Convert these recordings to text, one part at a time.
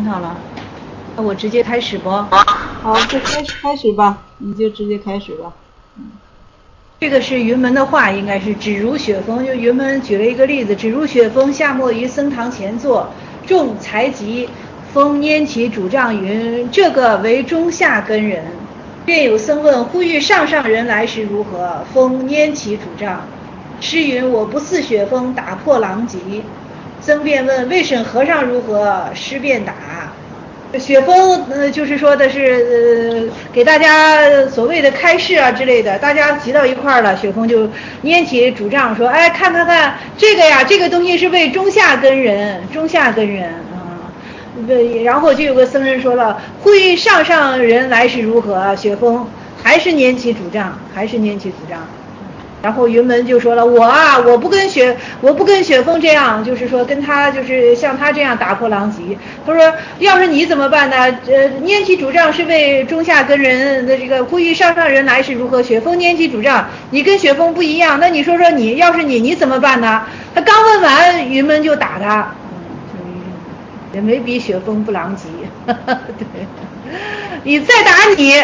上了，那我直接开始不？ 好，就开始吧，你就直接开始吧。 这个是云门的话，应该是只如雪峰，就云门举了一个例子，只如雪峰下没于僧堂前坐，众才集，风拈起拄杖云，这个为中下根人。便有僧问，呼吁上人来时如何？风拈起拄杖，诗云：我不似雪峰，打破狼藉。僧便问，未审和尚如何？诗便答。雪峰就是说的是给大家所谓的开示啊之类的，大家集到一块儿了，雪峰就拈起拄杖说，哎，看这个呀，这个东西是为中下根人啊。然后就有个僧人说了，呼吁上人来是如何？雪峰还是拈起拄杖。然后云门就说了，我不跟雪峰这样，就是说跟他就是像他这样打破狼藉。他说，要是你怎么办呢？拈起拄杖是为中下根人的这个呼吁上人来是如何？雪峰拈起拄杖，你跟雪峰不一样，那你说说你要是你怎么办呢？他刚问完，云门就打他，也没比雪峰不狼藉。对，你再打你。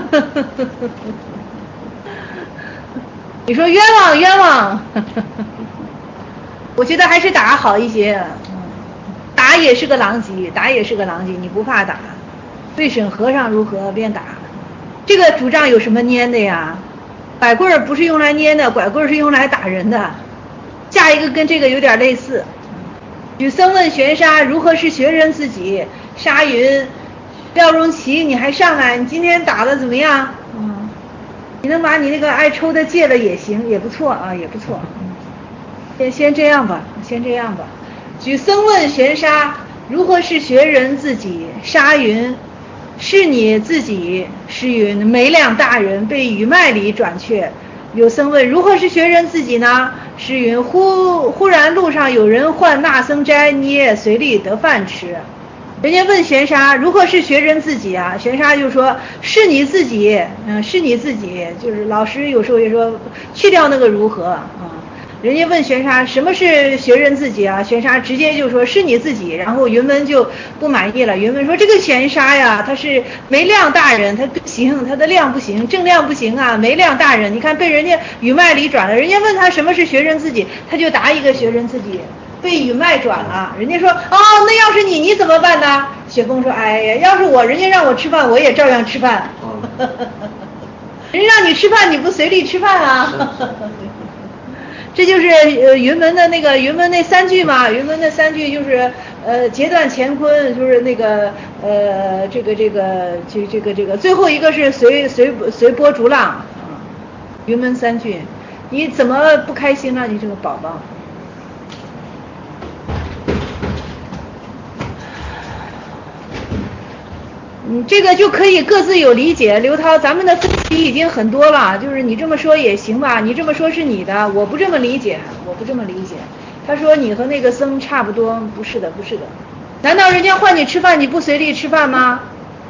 你说冤枉，我觉得还是打好一些。打也是个狼藉，你不怕打？未审和尚如何？便打。这个拄杖有什么拈的呀？拐棍不是用来拈的，拐棍是用来打人的。下一个跟这个有点类似。举僧问玄沙如何是学人自己？沙云：廖荣奇，你还上来？你今天打的怎么样？你能把你那个爱抽的戒了也行，也不错啊，也不错。先这样吧。举僧问玄沙如何是学人自己？沙云：是你自己。诗云：没量大人被雨麦里转却。有僧问如何是学人自己呢？诗云：忽然路上有人唤那僧斋，你也随力得饭吃。人家问玄沙如何是学人自己啊？玄沙就说是你自己，是你自己，就是老师有时候也说去掉那个如何啊。人家问玄沙什么是学人自己啊？玄沙直接就说是你自己。然后云门就不满意了，云门说这个玄沙呀，他是没量大人，他不行，他的量不行，正量不行啊，没量大人。你看被人家雨麦里转了，人家问他什么是学人自己，他就答一个学人自己。被雨麦转了，人家说那要是你怎么办呢？雪峰说，哎呀，要是我，人家让我吃饭，我也照样吃饭。人家让你吃饭，你不随力吃饭啊？这就是云门那三句嘛，云门那三句就是截断乾坤，就是那个这个最后一个是随波逐浪。云门三句，你怎么不开心了？你这个宝宝。这个就可以各自有理解。刘涛，咱们的分歧已经很多了，就是你这么说也行吧，你这么说是你的，我不这么理解。他说你和那个僧差不多，不是的。难道人家唤你吃饭，你不随力吃饭吗？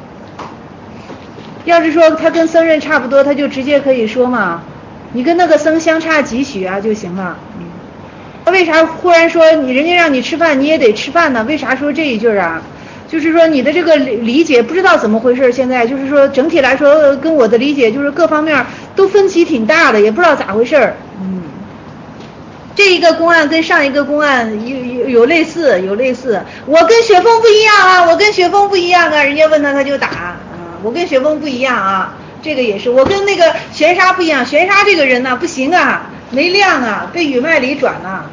要是说他跟僧人差不多，他就直接可以说嘛，你跟那个僧相差几许啊就行了。他为啥忽然说人家让你吃饭，你也得吃饭呢？为啥说这一句啊？就是说你的这个理解不知道怎么回事，现在就是说整体来说跟我的理解就是各方面都分歧挺大的，也不知道咋回事。这一个公案跟上一个公案有类似。我跟雪峰不一样啊，人家问他就打。我跟雪峰不一样啊，这个也是。我跟那个玄沙不一样，玄沙这个人呢不行啊，没量啊，被雨麦里转了。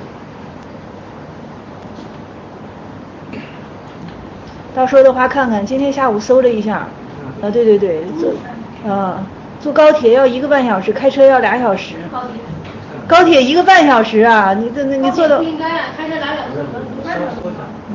到时候的话看看，今天下午搜了一下，对，坐高铁要1个半小时，开车要2小时。高铁1个半小时啊，你坐到。 不应该啊，开车来2个半小时。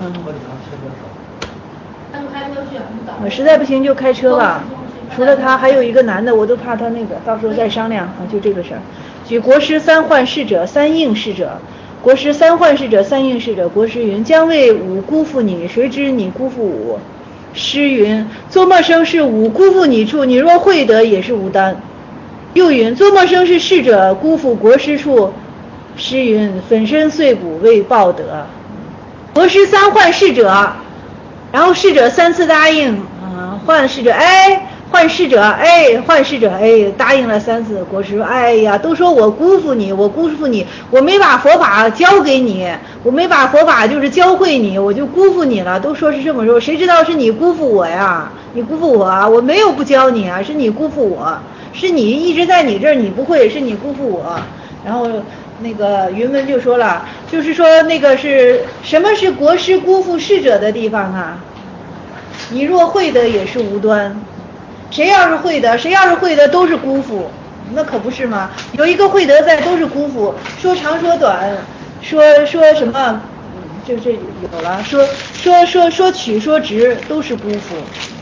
他就开车去。 实在不行就开车吧。除了他还有一个男的，我都怕他那个，到时候再商量就这个事儿。举国师三唤逝者，三应逝者。国师三唤逝者，三应逝者。国师云：将为吾辜负你，谁知你辜负吾？诗云：做陌生是吾辜负你处，你若会得也是无担。又云：做陌生是逝者辜负国师处。诗云：粉身碎骨为报德。国师三唤逝者， 然后侍者3次答应，换侍者 A， 换侍者 A， 换侍者 A， 答应了3次。国师说，哎呀，都说我辜负你，我没把佛法教给你，我没把佛法就是教会你，我就辜负你了，都说是这么说，谁知道是你辜负我呀？你辜负我啊，我没有不教你啊，是你辜负我，是你一直在你这儿你不会，是你辜负我。然后那个云门就说了，就是说那个是什么是国师辜负侍者的地方啊？你若会的也是无端，谁要是会的都是辜负，那可不是吗？有一个慧德在都是辜负，说长说短，说什么，就这有了，说曲说直都是辜负。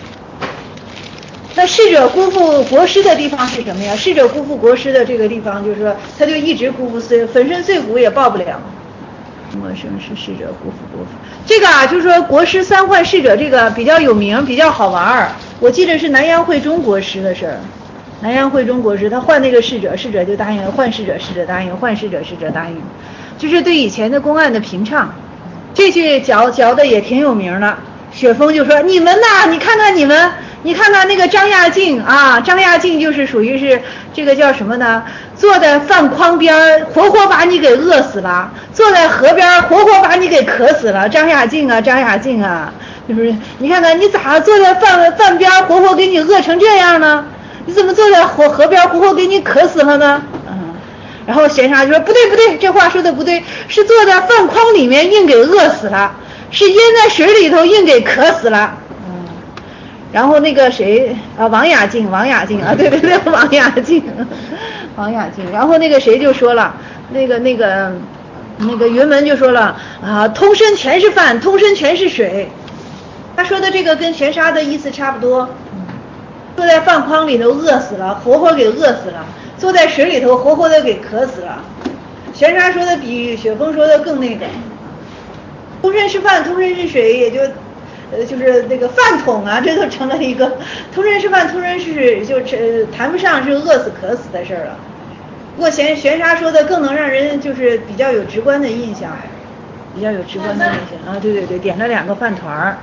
那侍者辜负国师的地方是什么呀？侍者辜负国师的这个地方，就是说他就一直辜负，粉身碎骨也报不了。陌生是侍者辜负国师，这个啊，就是说国师3换侍者，这个比较有名，比较好玩。我记得是南阳慧忠国师的事儿。南阳慧忠国师他换那个侍者，侍者就答应了；换侍者，侍者答应；换侍者，侍者答应。就是对以前的公案的评唱，这句嚼的也挺有名的。雪峰就说：“你们呐，你看看你们。”你看看那个张亚静啊，张亚静就是属于是这个叫什么呢？坐在饭筐边，活活把你给饿死了；坐在河边，活活把你给渴死了。张亚静啊，就是你看看你咋坐在饭边，活活给你饿成这样呢？你怎么坐在河边，活活给你渴死了呢？然后闲沙就说不对，这话说的不对，是坐在饭筐里面硬给饿死了，是淹在水里头硬给渴死了。然后那个谁啊，王雅静啊，对，王雅静。然后那个谁就说了，那个云门就说了啊，通身全是饭，通身全是水。他说的这个跟玄沙的意思差不多，坐在饭筐里头饿死了，活活给饿死了；坐在水里头活活的给渴死了。玄沙说的比雪峰说的更那个，通身是饭，通身是水，也就是那个饭桶啊，这都成了一个通身是饭，通身是水，就谈不上是饿死渴死的事了。不过玄沙说的更能让人就是比较有直观的印象，啊，对，点了2个饭团儿。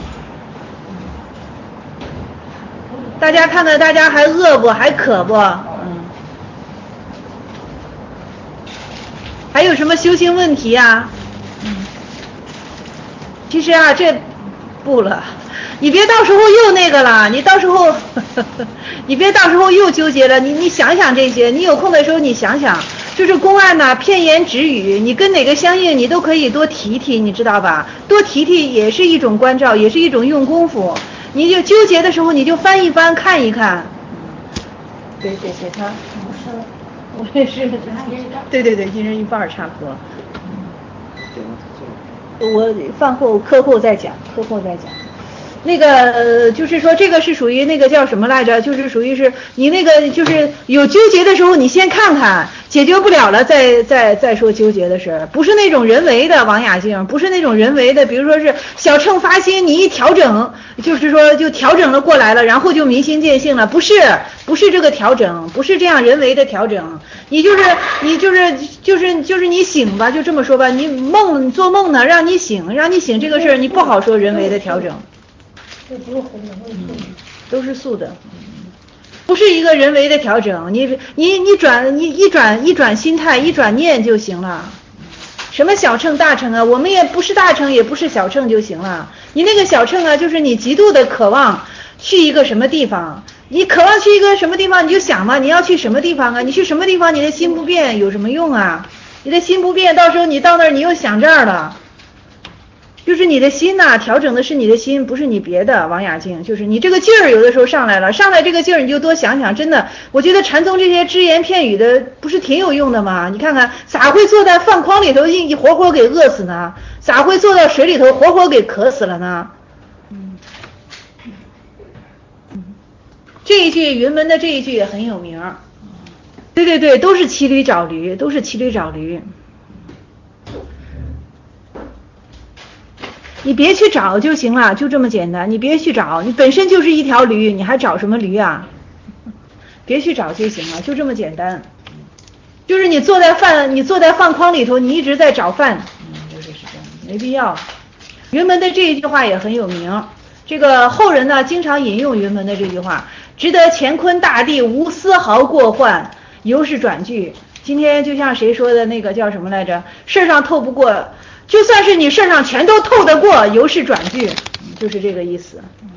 大家看看，大家还饿不？还渴不？还有什么修行问题啊？其实啊，这不了，你别到时候又那个了，你别到时候又纠结了。你想想这些，你有空的时候你想想，就是公案呐，片言直语，你跟哪个相应，你都可以多提提，你知道吧？多提提也是一种关照，也是一种用功夫。你就纠结的时候，你就翻一翻，看一看。对，他，我也是，对，一人一半差不多。我饭后课后再讲。那个就是说这个是属于那个叫什么来着，就是属于是你那个就是有纠结的时候你先看看，解决不了了再说纠结的事，不是那种人为的王雅静，不是那种人为的，比如说是小乘发心你一调整，就是说就调整了过来了，然后就明心见性了，不是这个调整，不是这样人为的调整，你就是你醒吧，就这么说吧，你做梦呢让你醒这个事儿你不好说人为的调整。都是素的，不是一个人为的调整，你一转心态，一转念就行了。什么小乘大乘啊，我们也不是大乘也不是小乘就行了。你那个小乘啊，就是你极度的渴望去一个什么地方，你渴望去一个什么地方，你就想嘛，你要去什么地方啊？你去什么地方，你的心不变有什么用啊？你的心不变，到时候你到那儿你又想这儿了。就是你的心呐，调整的是你的心，不是你别的。王雅静，就是你这个劲儿有的时候上来了，上来这个劲儿你就多想想，真的，我觉得禅宗这些只言片语的不是挺有用的吗？你看看咋会坐在饭筐里头一活活给饿死呢？咋会坐到水里头活活给渴死了呢？这一句云门的这一句也很有名，对，都是骑驴找驴，你别去找就行了，就这么简单。你别去找，你本身就是一条驴，你还找什么驴啊？别去找就行了，就这么简单。就是你坐在饭筐里头，你一直在找饭，就是这样，没必要。 云门的这一句话也很有名，这个后人呢经常引用云门的这句话，值得乾坤大地无丝毫过患，由是转句。今天就像谁说的那个叫什么来着，事上透不过，就算是你事上全都透得过，由是转句，就是这个意思。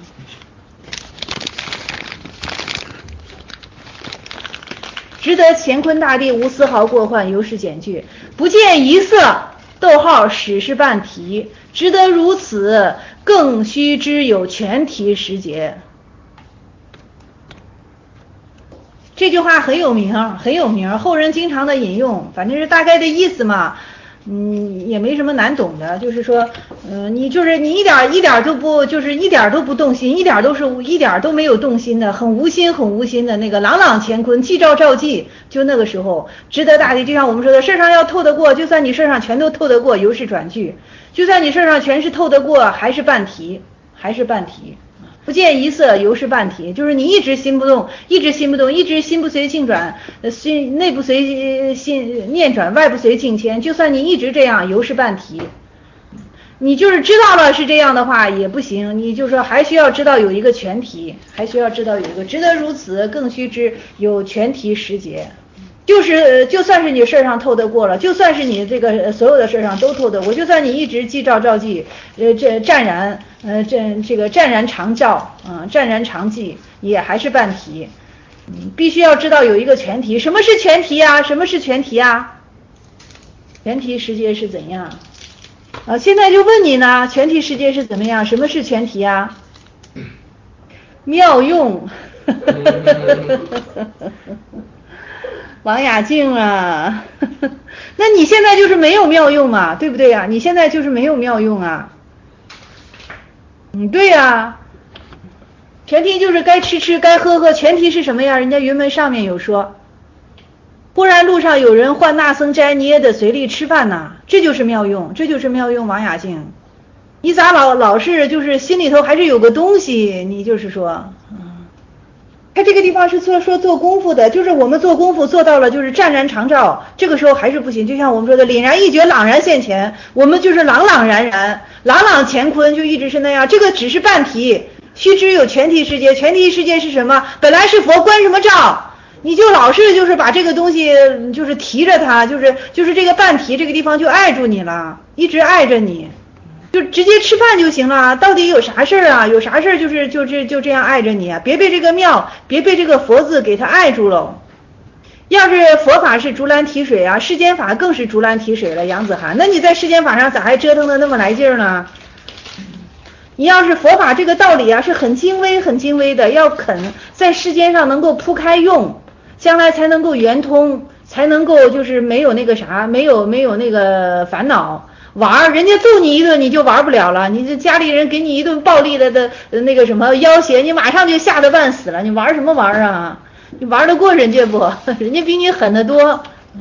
值得乾坤大地无丝毫过患，由是减句。不见一色，逗号始是半题，值得如此，更须知有全题时节。这句话很有名，很有名，后人经常的引用，反正是大概的意思嘛。也没什么难懂的，就是说，你一点都不，就是一点都不动心，一点都没有动心的，很无心的那个朗朗乾坤，既照照记，就那个时候值得大地，就像我们说的，事上要透得过，就算你事上全都透得过，由是转句，就算你事上全是透得过，还是半题。不见一色，由是半题，就是你一直心不动，一直心不随境转，内不随心念转，外不随境迁，就算你一直这样，由是半题。你就是知道了是这样的话也不行，你就说还需要知道有一个全题，还需要知道有一个值得如此，更须知有全题时节。就算是你事上透得过了，就算是你这个所有的事上都透得过，就算你一直记照照记，湛然常照，湛然常记，也还是半题。必须要知道有一个全题。什么是全题啊？全题时节是怎样？现在就问你呢，全题时节是怎么样？什么是全题啊？妙用。王雅静啊，那你现在就是没有妙用嘛，对不对呀？你现在就是没有妙用啊。对呀，全题就是该吃吃该喝喝，全题是什么呀？人家云门上面有说，忽然路上有人唤那僧斋，你也得随力吃饭呐，这就是妙用，王雅静。你咋老是就是心里头还是有个东西，你就是说他这个地方是说做功夫的，就是我们做功夫做到了就是湛然常照，这个时候还是不行，就像我们说的凛然一觉朗然现前，我们就是朗朗然然，朗朗乾坤，就一直是那样。这个只是半题，须知有全题时节。全题时节是什么？本来是佛，关什么照？你就老是就是把这个东西就是提着它，就是这个半题这个地方就碍住你了，一直碍着你，就直接吃饭就行了。到底有啥事儿啊？有啥事儿就这样碍着你啊？别被这个庙，别被这个佛字给它碍住了。要是佛法是竹篮提水啊，世间法更是竹篮提水了，杨子涵。那你在世间法上咋还折腾的那么来劲儿呢？你要是佛法这个道理啊，是很精微的，要肯在世间上能够铺开用，将来才能够圆通，才能够就是没有那个啥，没有那个烦恼。玩人家揍你一顿你就玩不了了，你这家里人给你一顿暴力的那个什么要挟，你马上就吓得半死了，你玩什么玩啊？你玩得过人家不？人家比你狠得多。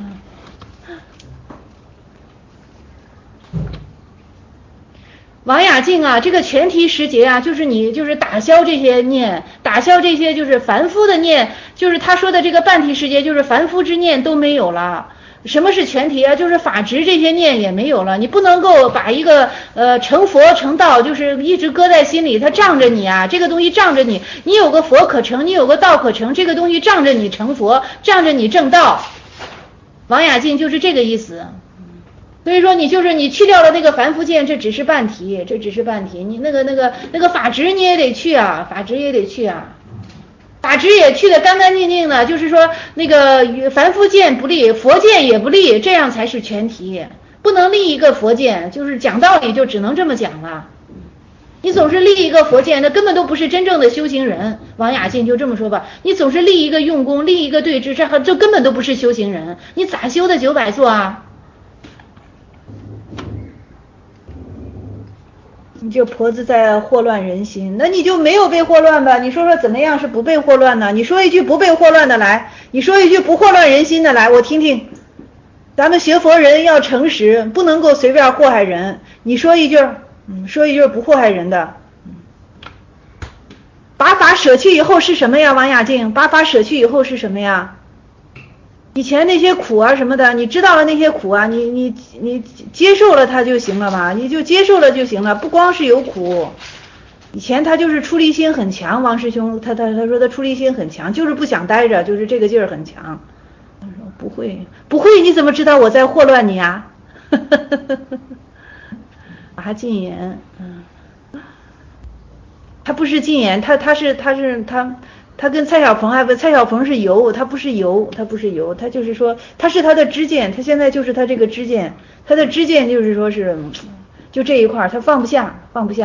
王雅静啊，这个全题时节啊，就是你就是打消这些念，打消这些就是凡夫的念，就是他说的这个半题时节，就是凡夫之念都没有了。什么是全题啊？就是法执这些念也没有了，你不能够把一个成佛成道就是一直搁在心里，它仗着你啊，这个东西仗着你，你有个佛可成，你有个道可成，这个东西仗着你成佛，仗着你正道。王雅静就是这个意思。所以说你去掉了那个凡夫见，这只是半题，你那个法执你也得去啊，法执也去的干干净净的，就是说那个凡夫见不立，佛见也不立，这样才是全题。不能立一个佛见，就是讲道理就只能这么讲了。你总是立一个佛见，那根本都不是真正的修行人。王雅静就这么说吧，你总是立一个用功，立一个对治，这根本都不是修行人，你咋修的900座啊？你这婆子在祸乱人心，那你就没有被祸乱吧？你说说怎么样是不被祸乱呢？你说一句不被祸乱的来，你说一句不祸乱人心的来，我听听。咱们学佛人要诚实，不能够随便祸害人。你说一句，不祸害人的。把法舍去以后是什么呀？王雅静，把法舍去以后是什么呀？ 以前那些苦啊什么的，你知道了那些苦啊，你接受了它就行了嘛，你就接受了就行了，不光是有苦。以前他就是出离心很强，王师兄他说他出离心很强，就是不想待着，就是这个劲儿很强。他说不会，你怎么知道我在祸乱你啊？把他禁言，他不是禁言，他跟蔡小鹏蔡小鹏是油，他不是油，他就是说他是他的知见，他现在就是他这个知见，他的知见就是说是就这一块他放不下。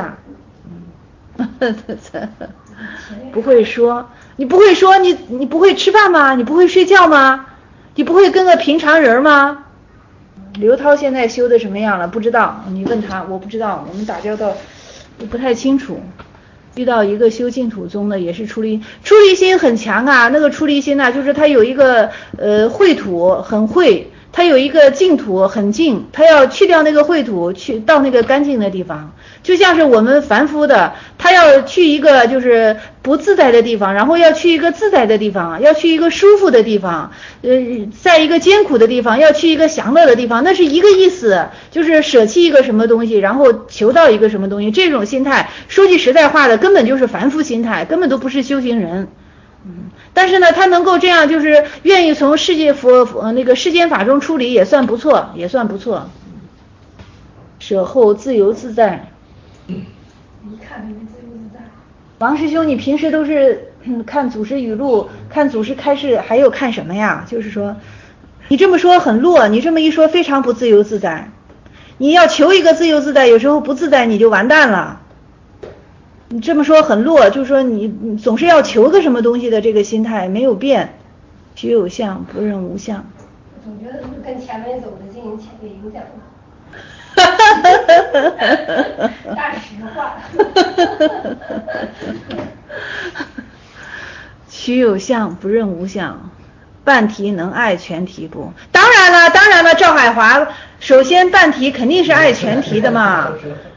不会说，你不会说，你不会吃饭吗？你不会睡觉吗？你不会跟个平常人吗？刘涛现在修的什么样了？不知道，你问他，我不知道，我们打交道不太清楚。遇到一个修净土宗的，也是出离心很强啊。那个出离心呢，就是他有一个秽土很秽，他有一个净土很净，他要去掉那个秽土，去到那个干净的地方。就像是我们凡夫的，他要去一个就是不自在的地方，然后要去一个自在的地方，要去一个舒服的地方，在一个艰苦的地方要去一个享乐的地方，那是一个意思，就是舍弃一个什么东西，然后求到一个什么东西。这种心态说句实在话的，根本就是凡夫心态，根本都不是修行人。但是呢，他能够这样，就是愿意从世间法中出离，也算不错。舍后自由自在。 一看就自由自在。 王师兄，你平时都是看祖师语录，看祖师开示，还有看什么呀？就是说，你这么说很弱，你这么一说非常不自由自在。你要求一个自由自在，有时候不自在你就完蛋了。你这么说很弱，就是说你总是要求个什么东西的这个心态没有变。须有相，不认无相。 我总觉得是跟前面走的进行前面影响了。大实话。 须有相，不认无相。半提能爱全提不？当然了，赵海华，首先半提肯定是爱全提的嘛。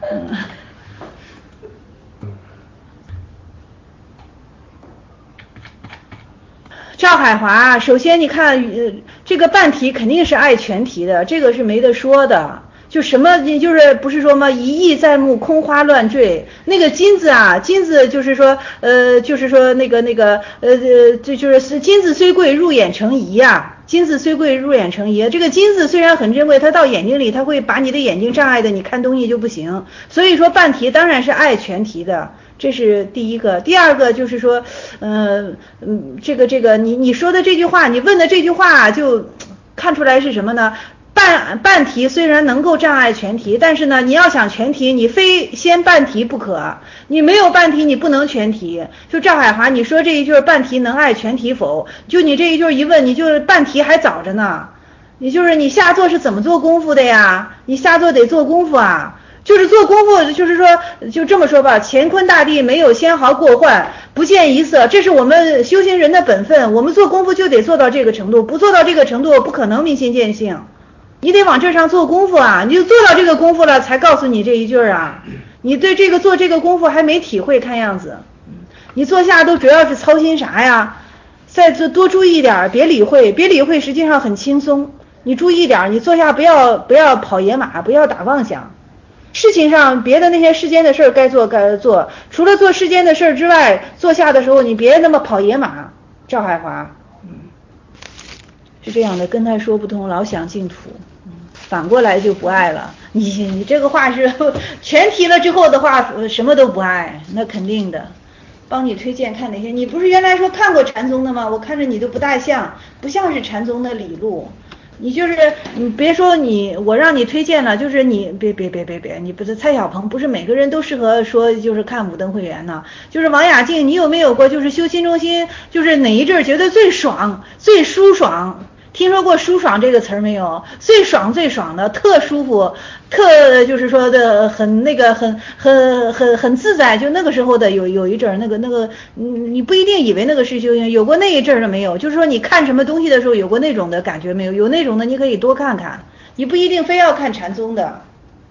赵海华，首先你看，这个半提肯定是爱全提的，这个是没得说的。就什么，就是不是说吗？一意在目，空花乱坠。那个金子啊，金子就是说，就是说这就是金子虽贵，入眼成疑啊。金子虽贵，入眼成疑。这个金子虽然很珍贵，它到眼睛里，它会把你的眼睛障碍的，你看东西就不行。所以说半提当然是爱全提的。这是第一个。第二个就是说，这个你说的这句话，你问的这句话就看出来是什么呢？半提虽然能够障碍全提，但是呢，你要想全提，你非先半提不可。你没有半提，你不能全提。就赵海华，你说这一句半提能爱全提否？就你这一句一问，你就是半提还早着呢。你下座是怎么做功夫的呀？你下座得做功夫啊。就是做功夫，就是说，就这么说吧，乾坤大地没有纤毫过患，不见一色，这是我们修行人的本分。我们做功夫就得做到这个程度，不做到这个程度，不可能明心见性。你得往这上做功夫啊，你就做到这个功夫了，才告诉你这一句啊。你对这个做这个功夫还没体会，看样子。你坐下都主要是操心啥呀？再多注意一点，别理会，实际上很轻松。你注意一点，你坐下不要跑野马，不要打妄想。事情上别的那些世间的事该做，除了做世间的事之外，坐下的时候你别那么跑野马。赵海华，是这样的，跟他说不通，老想净土。反过来就不爱了。你这个话是全提了之后的话，什么都不爱，那肯定的。帮你推荐看哪些？你不是原来说看过禅宗的吗？我看着你都不大像，不像是禅宗的理路。你别说我让你推荐了，就是你别，你不是蔡小鹏，不是每个人都适合说就是看五灯会员呢。就是王雅静，你有没有过就是修心中心，就是哪一阵觉得最爽、最舒爽？听说过舒爽这个词儿没有？最爽的，特舒服，就是说的很很自在。就那个时候的有一阵那个，你不一定以为那个是修行，有过那一阵的没有？就是说你看什么东西的时候有过那种的感觉没有？有那种的你可以多看看，你不一定非要看禅宗的。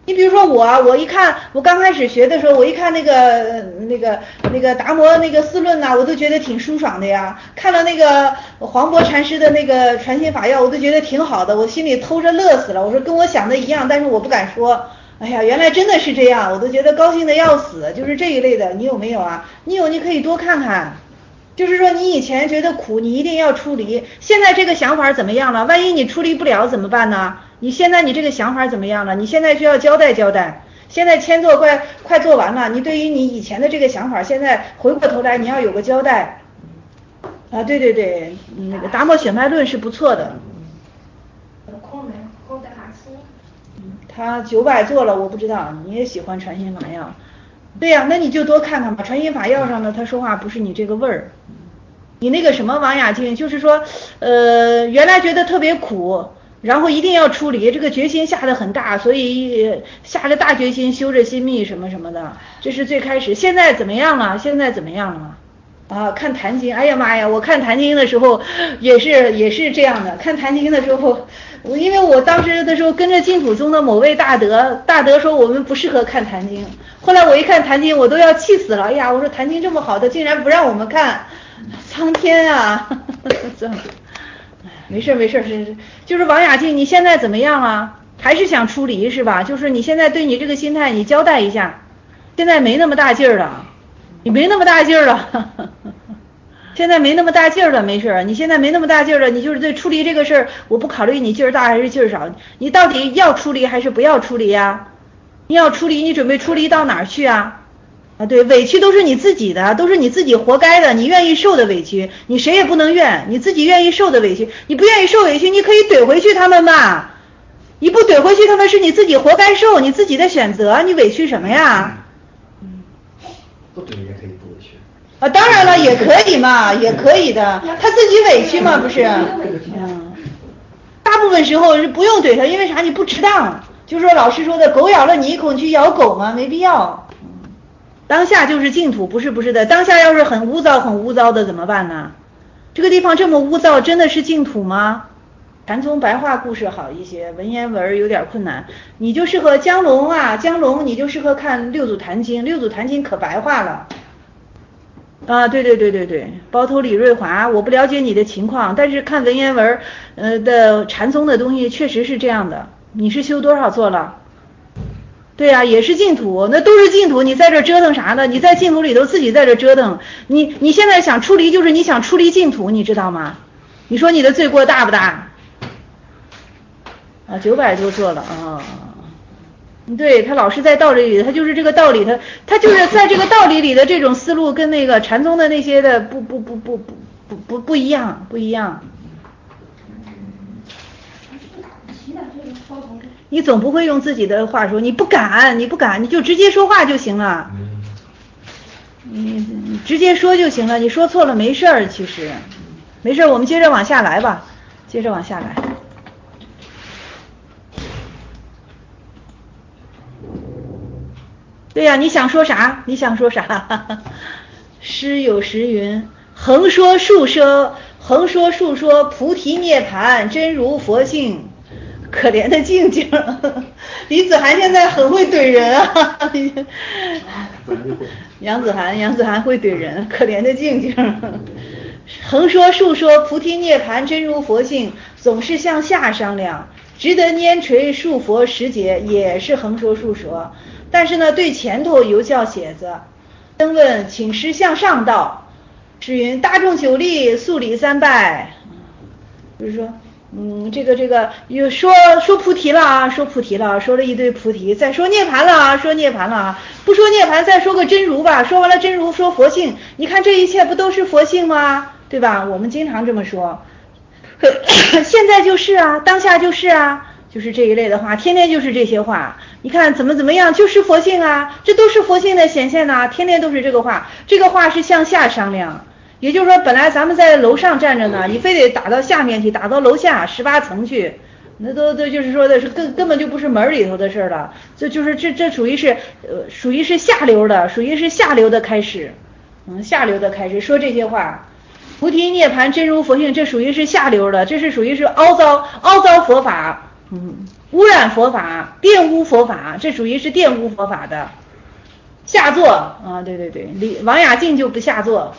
你比如说我一看，我刚开始学的时候，我一看那个达摩那个四论呐，我都觉得挺舒爽的呀。看了那个黄渤禅师的那个传心法要，我都觉得挺好的，我心里偷着乐死了。我说跟我想的一样，但是我不敢说。哎呀，原来真的是这样，我都觉得高兴的要死。就是这一类的，你有没有啊？你有，你可以多看看。就是说你以前觉得苦，你一定要出离，现在这个想法怎么样了？万一你出离不了怎么办呢？你现在你这个想法怎么样了？你现在需要交代交代。现在签做快做完了，你对于你以前的这个想法，现在回过头来你要有个交代。啊，对对对，那个达摩血脉论是不错的。 空的法师。 他900做了，我不知道，你也喜欢传心法药。对呀，那你就多看看吧。传心法药上呢，他说话不是你这个味儿。你那个什么王雅静，就是说，原来觉得特别苦，然后一定要出离，这个决心下得很大，所以下着大决心修着心密什么什么的，这是最开始。现在怎么样了？现在怎么样了？啊，看坛经，哎呀妈呀，我看坛经的时候也是这样的。看坛经的时候，因为我当时的时候跟着净土宗的某位大德说我们不适合看坛经，后来我一看坛经，我都要气死了。哎呀，我说坛经这么好的，竟然不让我们看，苍天啊！没事，就是王雅静，你现在怎么样了？还是想出离是吧？就是你现在对你这个心态，你交代一下，现在没那么大劲儿了。你没那么大劲儿了，现在没那么大劲儿了，没事，你现在没那么大劲儿了，你就是对出离这个事儿，我不考虑你劲儿大还是劲儿少，你到底要出离还是不要出离呀？你要出离，你准备出离到哪儿去啊？啊，对，委屈都是你自己的，都是你自己活该的，你愿意受的委屈，你谁也不能怨，你自己愿意受的委屈，你不愿意受委屈，你可以怼回去他们吧，你不怼回去他们是你自己活该受，你自己的选择，你委屈什么呀？ 不怼也可以不委屈啊，当然了，也可以嘛，也可以的，他自己委屈嘛，不是？大部分时候是不用怼他，因为啥？你不值当，就是说老师说的，狗咬了你一口，你去咬狗吗？没必要。当下就是净土，不是的，当下要是很污糟的怎么办呢？这个地方这么污糟，真的是净土吗？禅宗白话故事好一些，文言文有点困难，你就适合江龙啊，江龙你就适合看六祖坛经，六祖坛经可白话了。啊，对，包头李瑞华，我不了解你的情况，但是看文言文的禅宗的东西确实是这样的。你是修多少座了？对呀，也是净土，那都是净土，你在这折腾啥呢？你在净土里头自己在这折腾，你现在想出离，就是你想出离净土，你知道吗？你说你的罪过大不大？啊，900多座了啊。对，他老是在道理里，他就是这个道理，他就是在这个道理里的这种思路跟那个禅宗的那些的不一样，不一样。你总不会用自己的话说，你不敢，你就直接说话就行了。你直接说就行了，你说错了没事儿，其实没事儿，我们接着往下来吧，接着往下来。对呀，你想说啥？诗有时云：横说竖说菩提涅槃，真如佛性。可怜的静静，李子涵现在很会怼人啊。杨子涵会怼人，可怜的静静。横说竖说菩提涅槃真如佛性，总是向下商量，值得拈垂述佛时节，也是横说竖说。但是呢，对前头有教写子，登问请师向上道，是云大众9力，素礼3拜，就是说。这个又说菩提了啊，说了一堆菩提，再说涅槃了啊，不说涅槃，再说个真如吧，说完了真如，说佛性，你看这一切不都是佛性吗？对吧？我们经常这么说，现在就是啊，当下就是啊，就是这一类的话，天天就是这些话，你看怎么样，就是佛性啊，这都是佛性的显现啊，天天都是这个话，这个话是向下商量。也就是说，本来咱们在楼上站着呢，你非得打到下面去，打到楼下18层去，那都就是说的是根本就不是门里头的事了。这属于是下流的开始，下流的开始说这些话，菩提涅槃真如佛性，这属于是下流的，这是属于是凹糟佛法， 污染佛法，玷污佛法，这属于是玷污佛法的。下座啊，对，王雅静就不下座，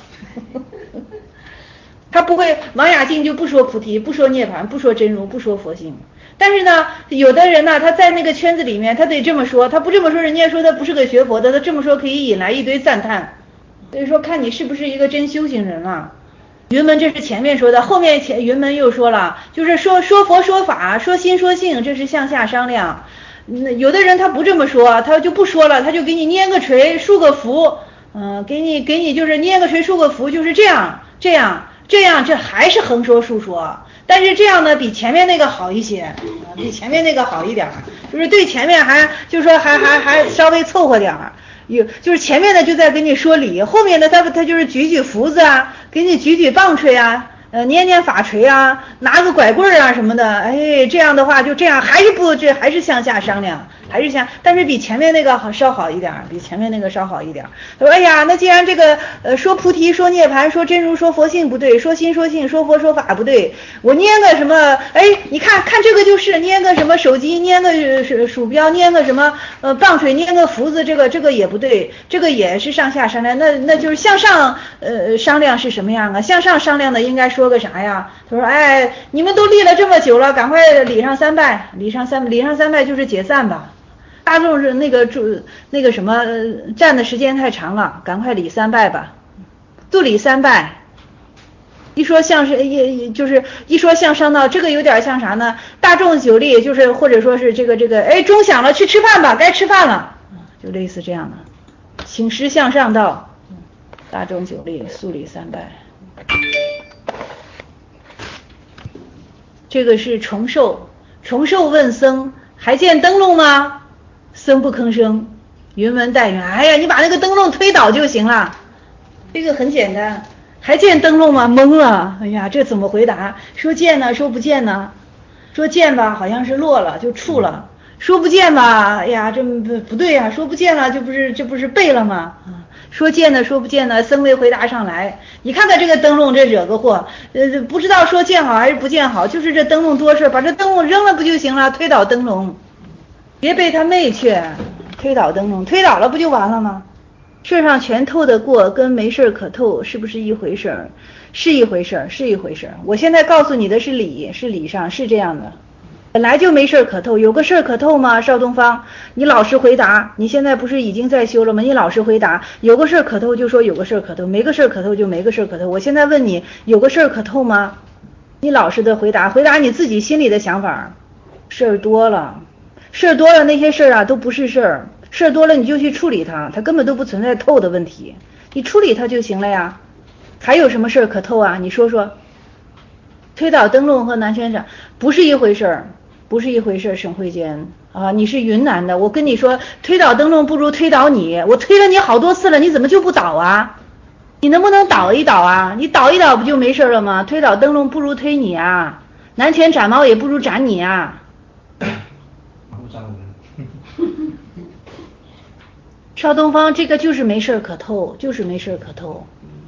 他不会，王雅静就不说菩提，不说涅槃，不说真如，不说佛性。但是呢，有的人呢，他在那个圈子里面，他得这么说，他不这么说，人家说他不是个学佛的，他这么说可以引来一堆赞叹。所以说，看你是不是一个真修行人了。云门这是前面说的，后面云门又说了，就是说佛说法，说心说性，这是向下商量。有的人他不这么说，他就不说了，他就给你捏个锤竖个符，给你就是捏个锤竖个符，就是这样，这还是横说竖说，但是这样呢比前面那个好一些，比前面那个好一点，就是对前面还就是说还稍微凑合点。就是前面的就在跟你说理，后面的他就是举符子啊，给你举棒槌啊，捏法锤啊，拿个拐棍啊什么的，哎，这样的话就这样，还是向下商量，但是比前面那个稍好一点，比前面那个稍好一点。他说，哎呀，那既然这个说菩提说涅槃说真如说佛性不对，说心说性说佛说法不对，我捏个什么，哎，你看这个就是捏个什么手机，捏个鼠标，捏个什么棒槌，捏个符子，这个也不对，这个也是上下商量。那就是向上商量是什么样啊？向上商量的应该说个啥呀？他说，哎，你们都立了这么久了，赶快礼上三拜，礼上三拜就是解散吧。大众是那个什么站的时间太长了，赶快礼三拜吧，都礼三拜。一说向就是一说向上道，这个有点像啥呢？大众酒力，就是或者说是这个，哎，钟响了，去吃饭吧，该吃饭了，就类似这样的。请师向上道，大众酒力，肃礼三拜。这个是重寿问僧，还见灯笼吗？僧不吭声，云门带云，哎呀，你把那个灯笼推倒就行了，这个很简单。还见灯笼吗？懵了，哎呀，这怎么回答？说见呢，说不见呢？说见吧，好像是落了，就触了；说不见吧，哎呀，这不对呀，说不见了，这不是背了吗？说见呢，说不见呢，僧没回答上来。你看看这个灯笼，这惹个祸，不知道说见好还是不见好，就是这灯笼多事，把这灯笼扔了不就行了？推倒灯笼。别被他媚去，推倒灯笼，推倒了不就完了吗？事上全透得过，跟没事可透是不是一回事儿？是一回事儿，是一回事儿。我现在告诉你的是理上是这样的，本来就没事可透，有个事可透吗？邵东方，你老实回答，你现在不是已经在修了吗？你老实回答，有个事可透就说有个事可透，没个事可透就没个事可透。我现在问你，有个事可透吗？你老实的回答你自己心里的想法。事儿多了，那些事儿啊都不是事儿。事儿多了你就去处理它，它根本都不存在透的问题，你处理它就行了呀。还有什么事儿可透啊？你说说。推倒灯笼和南拳掌不是一回事儿，不是一回事儿。沈慧坚啊，你是云南的，我跟你说，推倒灯笼不如推倒你，我推了你好多次了，你怎么就不倒啊？你能不能倒一倒啊？你倒一倒不就没事了吗？推倒灯笼不如推你啊，南拳斩猫也不如斩你啊。邵东方，这个就是没事可透，就是没事可透。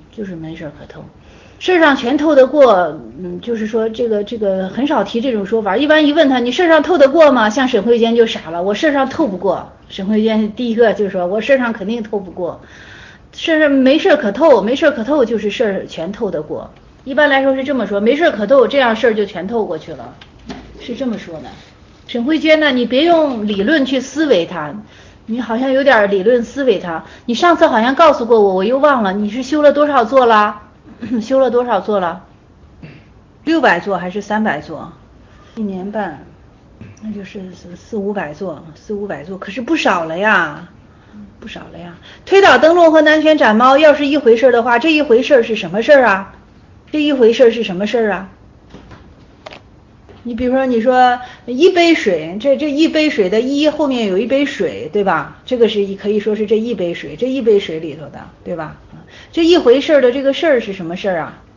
事上全透得过，就是说这个很少提这种说法。一般一问他，你事上透得过吗？像沈慧坚就傻了，我事上透不过。沈慧坚第一个就说，我事上肯定透不过。事上没事可透，没事可透就是事儿全透得过。一般来说是这么说，没事可透，这样事儿就全透过去了，是这么说的。沈慧坚呢，你别用理论去思维它。你好像有点理论思维它，你上次好像告诉过我，我又忘了，你是修了多少座了？修了多少座了？600座还是300座？1年半，那就是400-500座，400-500座，可是不少了呀，不少了呀。推倒灯笼和南拳斩猫要是一回事的话，这一回事是什么事啊？这一回事是什么事啊？你比如说，你说一杯水，这一杯水的一后面有一杯水，对吧？这个是可以说是这一杯水，这一杯水里头的，对吧？这一回事的这个事儿是什么事儿啊？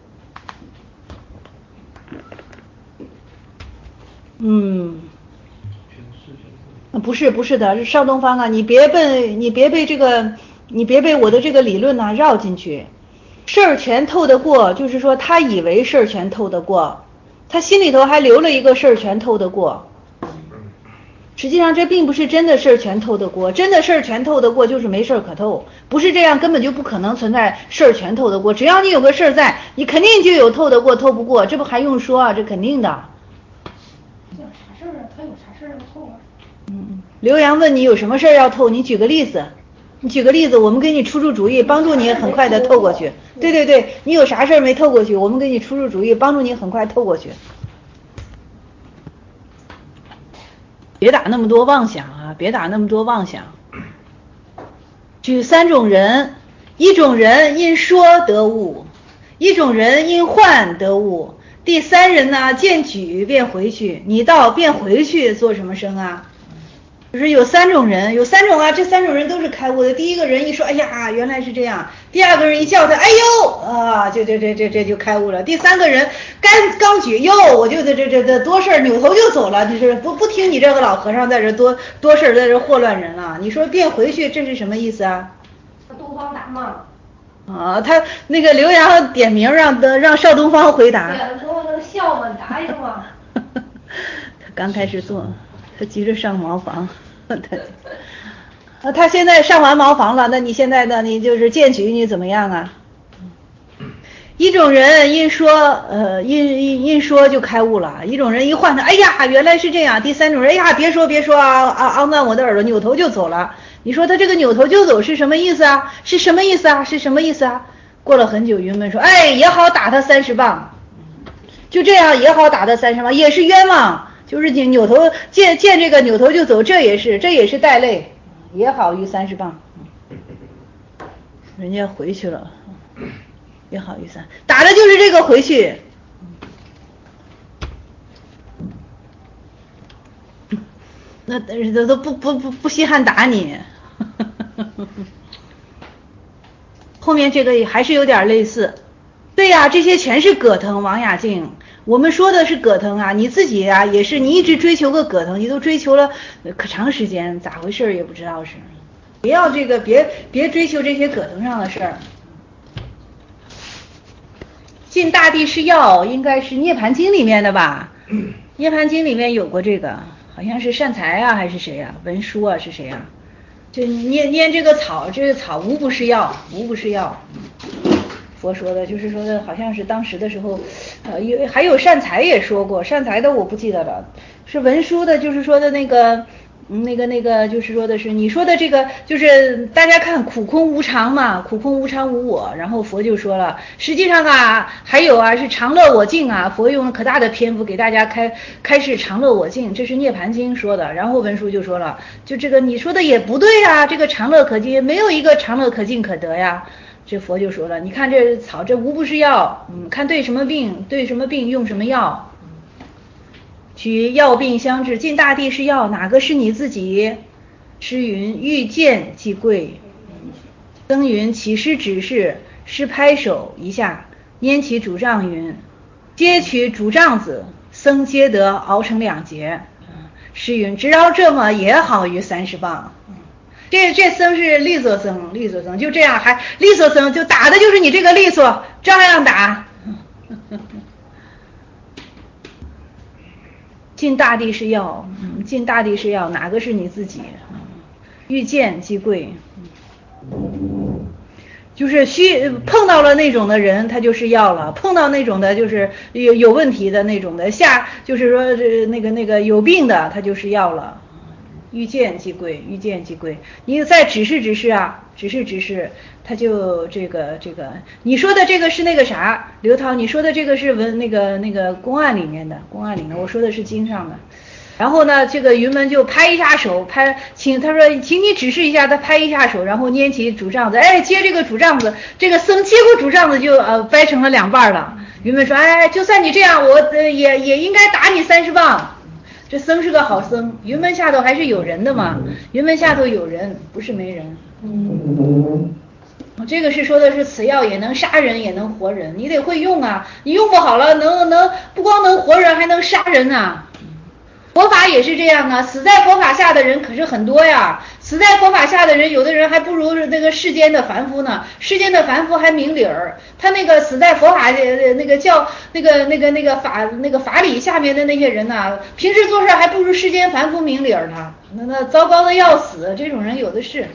不是的，是邵东方啊，你别被我的这个理论呢绕进去。事儿全透得过，就是说他以为事儿全透得过。他心里头还留了一个事儿全透得过， 实际上这并不是真的事儿全透得过，真的事儿全透得过就是没事儿可透，不是这样，根本就不可能存在事儿全透得过。只要你有个事儿在，你肯定就有透得过透不过，这不还用说啊，这肯定的。 有啥事儿啊？他有啥事儿要透啊？ 刘洋问你有什么事儿要透，你举个例子，我们给你出主意，帮助你很快的透过去。对对对，你有啥事儿没透过去，我们给你出主意，帮助你很快透过去。别打那么多妄想啊，别打那么多妄想。举3种人，一种人因说得悟，一种人因幻得悟，第3人呢见举便回去。你到便回去做什么生啊？就是有3种人，有3种啊，这3种人都是开悟的。第一个人一说，哎呀，原来是这样；第二个人一叫他，哎呦啊，这就开悟了。第3个人刚举，哟，我就这多事儿，扭头就走了，就是不听你这个老和尚在这多事儿，在这祸乱人了。你说便回去，这是什么意思啊？ 东方答嘛。 啊，他那个刘洋点名让邵东方回答。 对啊，东方能笑吗？你答一个嘛。 他刚开始做，他急着上茅房。他现在上完茅房了，那你现在呢？你就是荐举你怎么样啊？一种人因说就开悟了，一种人一换他，哎呀，原来是这样。第3种人，哎呀，别说啊，肮脏我的耳朵，扭头就走了。你说他这个扭头就走是什么意思啊？是什么意思啊？过了很久，云门说，哎，也好打他30棒，就这样也好打他30棒，也是冤枉。就是你扭头见这个扭头就走，这也是带泪，也好于30棒。人家回去了，也好于3，打的就是这个回去。那都不稀罕打你。后面这个还是有点类似。对呀，这些全是葛藤，王雅静。我们说的是葛藤啊，你自己啊也是，你一直追求个葛藤，你都追求了可长时间，咋回事也不知道是。别要这个，别追求这些葛藤上的事儿。尽大地是要，应该是《涅盘经》里面的吧？《涅盘经》里面有过这个，好像是善财啊，还是谁啊？文殊啊，是谁啊？就念这个草无不是药，无不是药。佛说的就是说的，好像是当时的时候，还有善财也说过，善财的我不记得了，是文殊的，就是说的那个，就是说的是你说的这个，就是大家看苦空无常嘛，苦空无常无我，然后佛就说了，实际上啊，还有啊是常乐我净啊，佛用了可大的篇幅给大家开示常乐我净，这是涅盘经说的，然后文殊就说了，就这个你说的也不对啊，这个常乐可净没有一个常乐可净可得呀。这佛就说了，你看这草，这无不是药，看对什么病用什么药，取药病相治，尽大地是药，哪个是你自己？诗云欲见即贵，僧云起师指示，师拍手一下，拈起拄杖云，皆取拄杖子，僧皆得熬成2节。诗云只要这么也好于30棒。这僧是利索僧，就这样还利索僧，就打的就是你这个利索，照样打。尽大地是药，尽大地是药，哪个是你自己？欲见即贵，就是碰到了那种的人，他就是药了；碰到那种的，就是有问题的那种的，就是说那个有病的，他就是药了。欲见即贵，欲见即贵。你再指示啊，指示，他就这个，你说的这个是那个啥，刘涛，你说的这个是那个公案里面的，我说的是经上的。然后呢，这个云门就拍一下手，他说，请你指示一下，他拍一下手，然后拈起拄杖子，哎，接这个拄杖子，这个僧接过拄杖子就掰成了2半了。云门说，哎，就算你这样，我也应该打你30棒。这僧是个好僧，云门下头还是有人的嘛，云门下头有人，不是没人。这个是说的是此药也能杀人也能活人，你得会用啊，你用不好了能不光能活人还能杀人啊。 佛法也是这样啊，死在佛法下的人可是很多呀。死在佛法下的人，有的人还不如那个世间的凡夫呢。世间的凡夫还明理儿，他那个死在佛法那个教那个法理下面的那些人呢，平时做事还不如世间凡夫明理儿呢。那糟糕的要死，这种人有的是。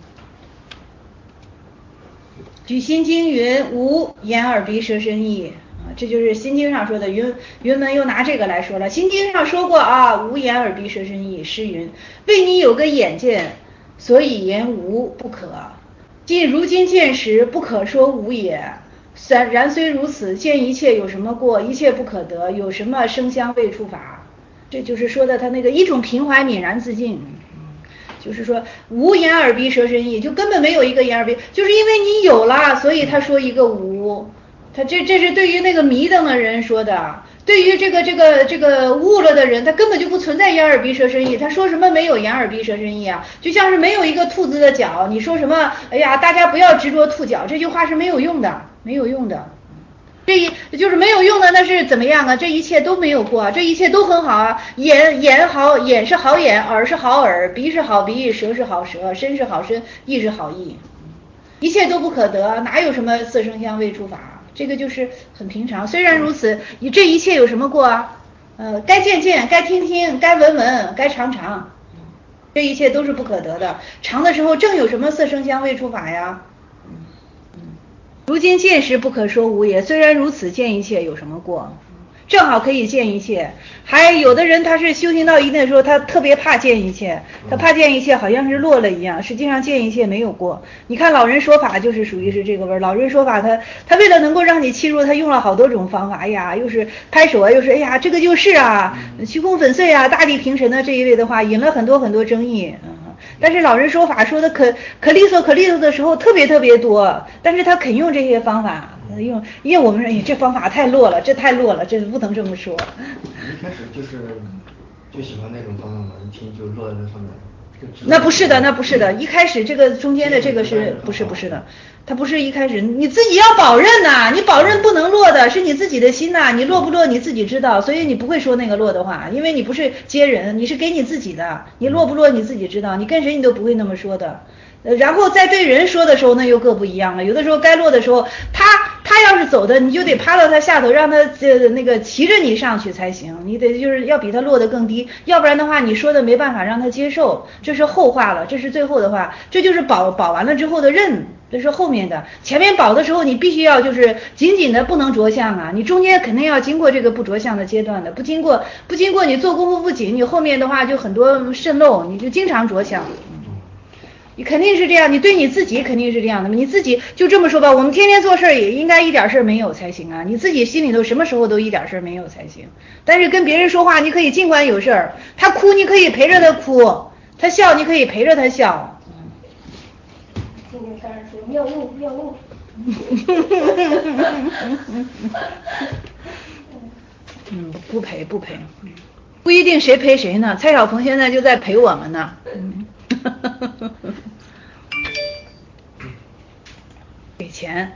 举心经云：无眼耳鼻舌身意。这就是心经上说的，云门又拿这个来说了。心经上说过啊，无眼耳鼻舌身意。诗云：为你有个眼见，所以言无不可。今如今见时，不可说无也。然虽如此，见一切有什么过？一切不可得，有什么生香味触法？这就是说的他那个一种平怀泯然自尽。就是说无眼耳鼻舌身意，就根本没有一个眼耳鼻，就是因为你有了，所以他说一个无。他这是对于那个迷瞪的人说的，对于这个悟了的人，他根本就不存在眼耳鼻舌身意。他说什么没有眼耳鼻舌身意啊？就像是没有一个兔子的脚，你说什么哎呀大家不要执着兔脚，这句话是没有用的，没有用的。就是没有用的，那是怎么样啊？这一切都没有过，这一切都很好啊。眼好，眼是好眼，耳是好耳，鼻是好鼻，舌是好舌，身是好身，意是好意，一切都不可得，哪有什么色声香味触法？这个就是很平常。虽然如此，这一切有什么过啊？该见见，该听听，该闻闻，该尝尝，这一切都是不可得的。尝的时候正有什么色声香味触法呀？如今见时不可说无也，虽然如此，见一切有什么过？正好可以见一切。还有的人他是修行到一定的时候，他特别怕见一切，他怕见一切好像是落了一样，实际上见一切没有过。你看老人说法就是属于是这个味儿。老人说法他为了能够让你契入，他用了好多种方法。哎呀，又是拍手啊，又是哎呀这个就是啊，虚空粉碎啊，大地平神的这一类的话，引了很多争议。但是老人说法说的可利索的时候特别多，但是他肯用这些方法用，因为我们说这方法太弱了，这不能这么说。 一开始就喜欢那种方法，一听就落在那上面。 那不是的，一开始这个中间的这个不是的，他不是一开始你自己要保任呐，你保任不能落的是你自己的心呐，你落不落你自己知道，所以你不会说那个落的话，因为你不是接人，你是给你自己的，你落不落你自己知道，你跟谁你都不会那么说的。然后在对人说的时候那又各不一样了，有的时候该落的时候他要是走的，你就得趴到他下头，让他那个骑着你上去才行，你得就是要比他落得更低，要不然的话你说的没办法让他接受，这是后话了，这是最后的话，这就是保完了之后的任，这是后面的。前面保的时候你必须要就是紧紧的不能着相啊，你中间肯定要经过这个不着相的阶段的，不经过你做功夫不紧，你后面的话就很多渗漏，你就经常着相。你肯定是这样，你对你自己肯定是这样的，你自己就这么说吧，我们天天做事也应该一点事没有才行啊，你自己心里头什么时候都一点事没有才行。但是跟别人说话你可以尽管有事儿，他哭你可以陪着他哭，他笑你可以陪着他笑。 今天刚才说妙用不陪，不一定谁陪谁呢，蔡少鹏现在就在陪我们呢。给钱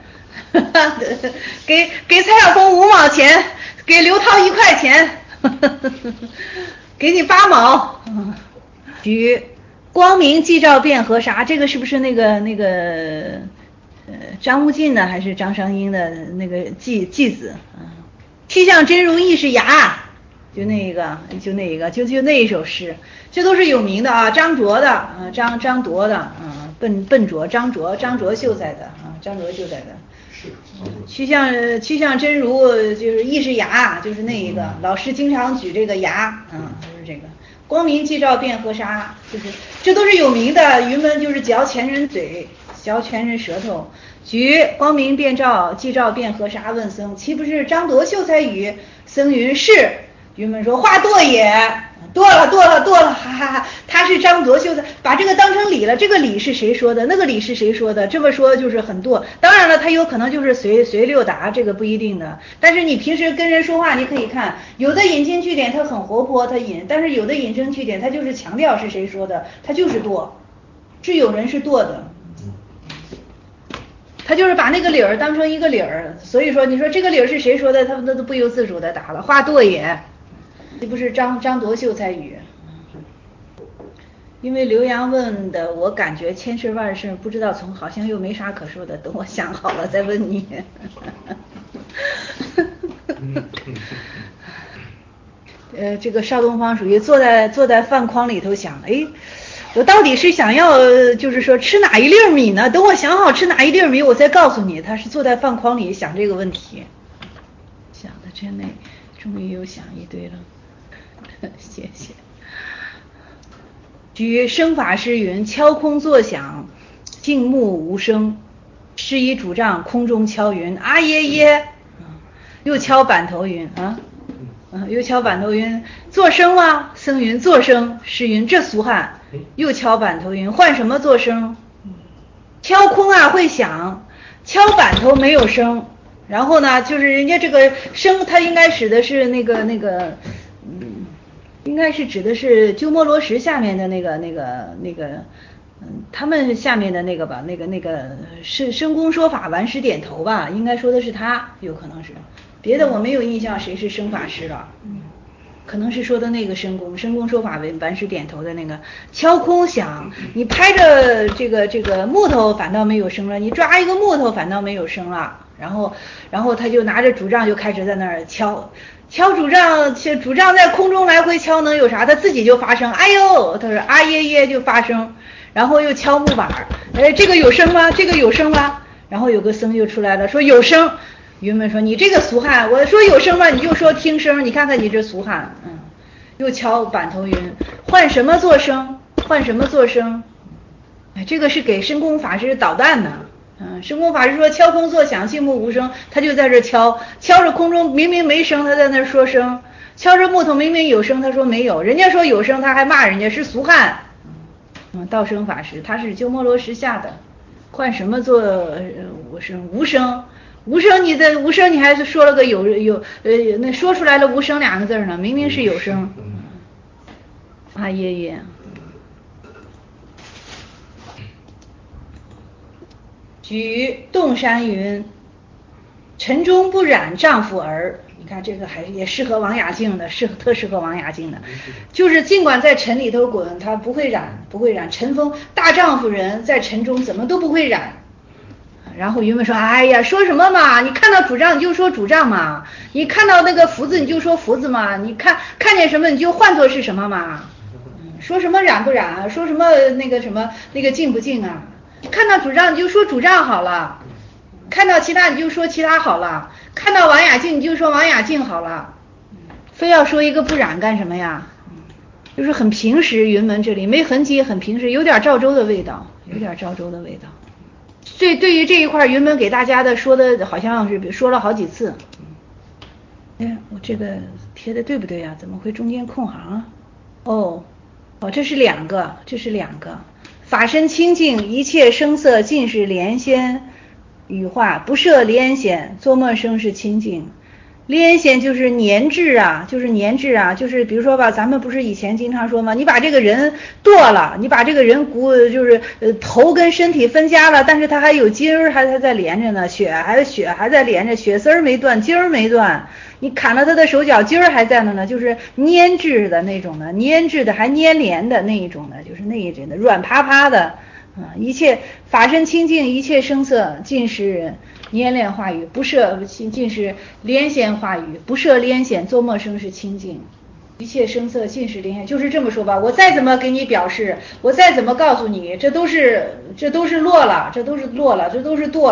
给蔡少鹏5毛钱，给刘涛1块钱，给你8毛。举光明寂照变河沙，这个是不是那个张无忌呢还是张商英的那个继子？气象真如意是牙，就那一个，就那一首诗，这都是有名的啊。张卓的，张铎的，笨拙，张卓秀才的啊，张卓秀才的。 是。 气象真如就是意是牙，就是那一个，老师经常举这个牙，就是这个。光明寂照变河沙，就是这都是有名的。云门就是嚼前人嘴，嚼前人舌头。举光明遍照，寂照变河沙，问僧岂不是张铎秀才语？僧云是。云门说话多也，多了，哈哈哈！他是张铎秀才，把这个当成理了。这个理是谁说的？那个理是谁说的？这么说就是很多。当然了，他有可能就是随溜达，这个不一定的。但是你平时跟人说话，你可以看，有的引经据典，他很活泼，他引；但是有的引经据典，他就是强调是谁说的，他就是多，是有人是多的。他就是把那个理儿当成一个理儿，所以说你说这个理儿是谁说的，他都不由自主的答了，话多也。 这不是张夺秀才语。因为刘洋问的，我感觉千事万事不知道从，好像又没啥可说的，等我想好了再问你。这个邵东方属于坐在饭筐里头想，哎，我到底是想要就是说吃哪一粒米呢？等我想好吃哪一粒米，我再告诉你。他是坐在饭筐里想这个问题，想的真美，终于又想一堆了。谢谢。举生法师云：敲空作响，静穆无声。师以拄杖空中敲云：啊耶耶。又敲板头云又敲板头云：作声吗？僧云：作声。师云：这俗汉。又敲板头云：换什么作声？敲空啊会响，敲板头没有声。然后呢，就是人家这个声，它应该指的是那个应该是指的是鸠摩罗什下面的那个他们下面的那个吧，那个是深宫说法完师点头吧，应该说的是他，有可能是别的我没有印象谁是生法师了，可能是说的那个深宫说法完师点头的那个。敲空响，你拍着这个木头反倒没有声了，你抓一个木头反倒没有声了，然后他就拿着拄杖就开始在那儿敲拄杖在空中来回敲能有啥？他自己就发声，哎呦，他说啊耶耶就发声，然后又敲木板，这个有声吗？这个有声吗？然后有个僧就出来了，说有声。云门说你这个俗汉，我说有声吗？你就说听声，你看看你这俗汉。又敲板头云：换什么作声？换什么作声？这个是给深宫法师捣蛋呢。深宫法师说敲空作响，静穆无声，他就在这敲着空中明明没声，他在那说声；敲着木头明明有声，他说没有。人家说有声，他还骂人家是俗汉。道生法师他是鸠摩罗什下的，换什么做无声？无声你的无声，你还是说了个那说出来了无声两个字呢，明明是有声。啊耶耶。举洞山云：尘中不染丈夫儿。你看这个也适合王雅静的，特适合王雅静的，就是尽管在尘里头滚，他不会染尘风。大丈夫人在尘中怎么都不会染。然后云门说：哎呀，说什么嘛？你看到拄杖你就说拄杖嘛，你看到那个福字你就说福字嘛，你看见什么你就换作是什么嘛。说什么染不染啊？说什么那个净不净啊？看到拄杖你就说拄杖好了，看到其他你就说其他好了，看到王雅静你就说王雅静好了，非要说一个不染干什么呀？就是很平实，云门这里没痕迹，很平实，有点赵州的味道。对于这一块云门给大家的说的好像是说了好几次。我这个贴的对不对呀？怎么会中间空行啊？这是两个。法身清净，一切声色尽是莲仙语化，不设莲显，作梦声是清净。莲显就是粘滞啊，就是比如说吧，咱们不是以前经常说吗？你把这个人剁了，你把这个人就是头跟身体分家了，但是他还有筋儿还在连着呢，血还在连着，血丝儿没断，筋儿没断。你砍了他的手脚，筋儿还在呢，就是粘滞的那种的，粘滞的还粘连的那一种的，就是那一种的软趴趴的一切法身清净，一切声色尽是粘连话语，不设尽是连显话语，不设连显，作默声是清净。一切声色尽是连显，就是这么说吧。我再怎么给你表示，我再怎么告诉你，这都是落了，这都是剁了，这都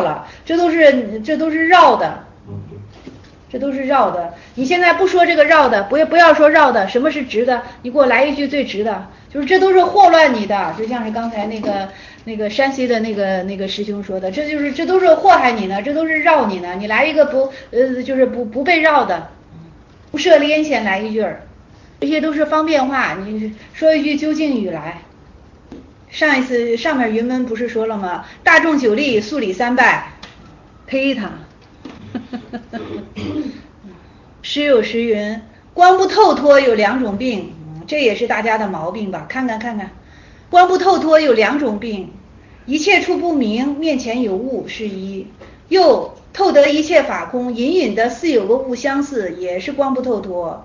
是绕的。这都是绕的，你现在不说这个绕的，不要说绕的，什么是直的？你给我来一句最直的，就是这都是祸乱你的，就像是刚才那个山西的那个师兄说的，这都是祸害你呢，这都是绕你呢，你来一个就是不被绕的，不设连显来一句儿，这些都是方便话，你说一句究竟语来。上一次上面云门不是说了吗？大众9例，肃礼3拜，呸他。时有时云，观不透脱有2种病，这也是大家的毛病吧？看看，观不透脱有2种病，一切处不明，面前有物是一；又透得一切法空，隐隐的似有个物相似，也是观不透脱。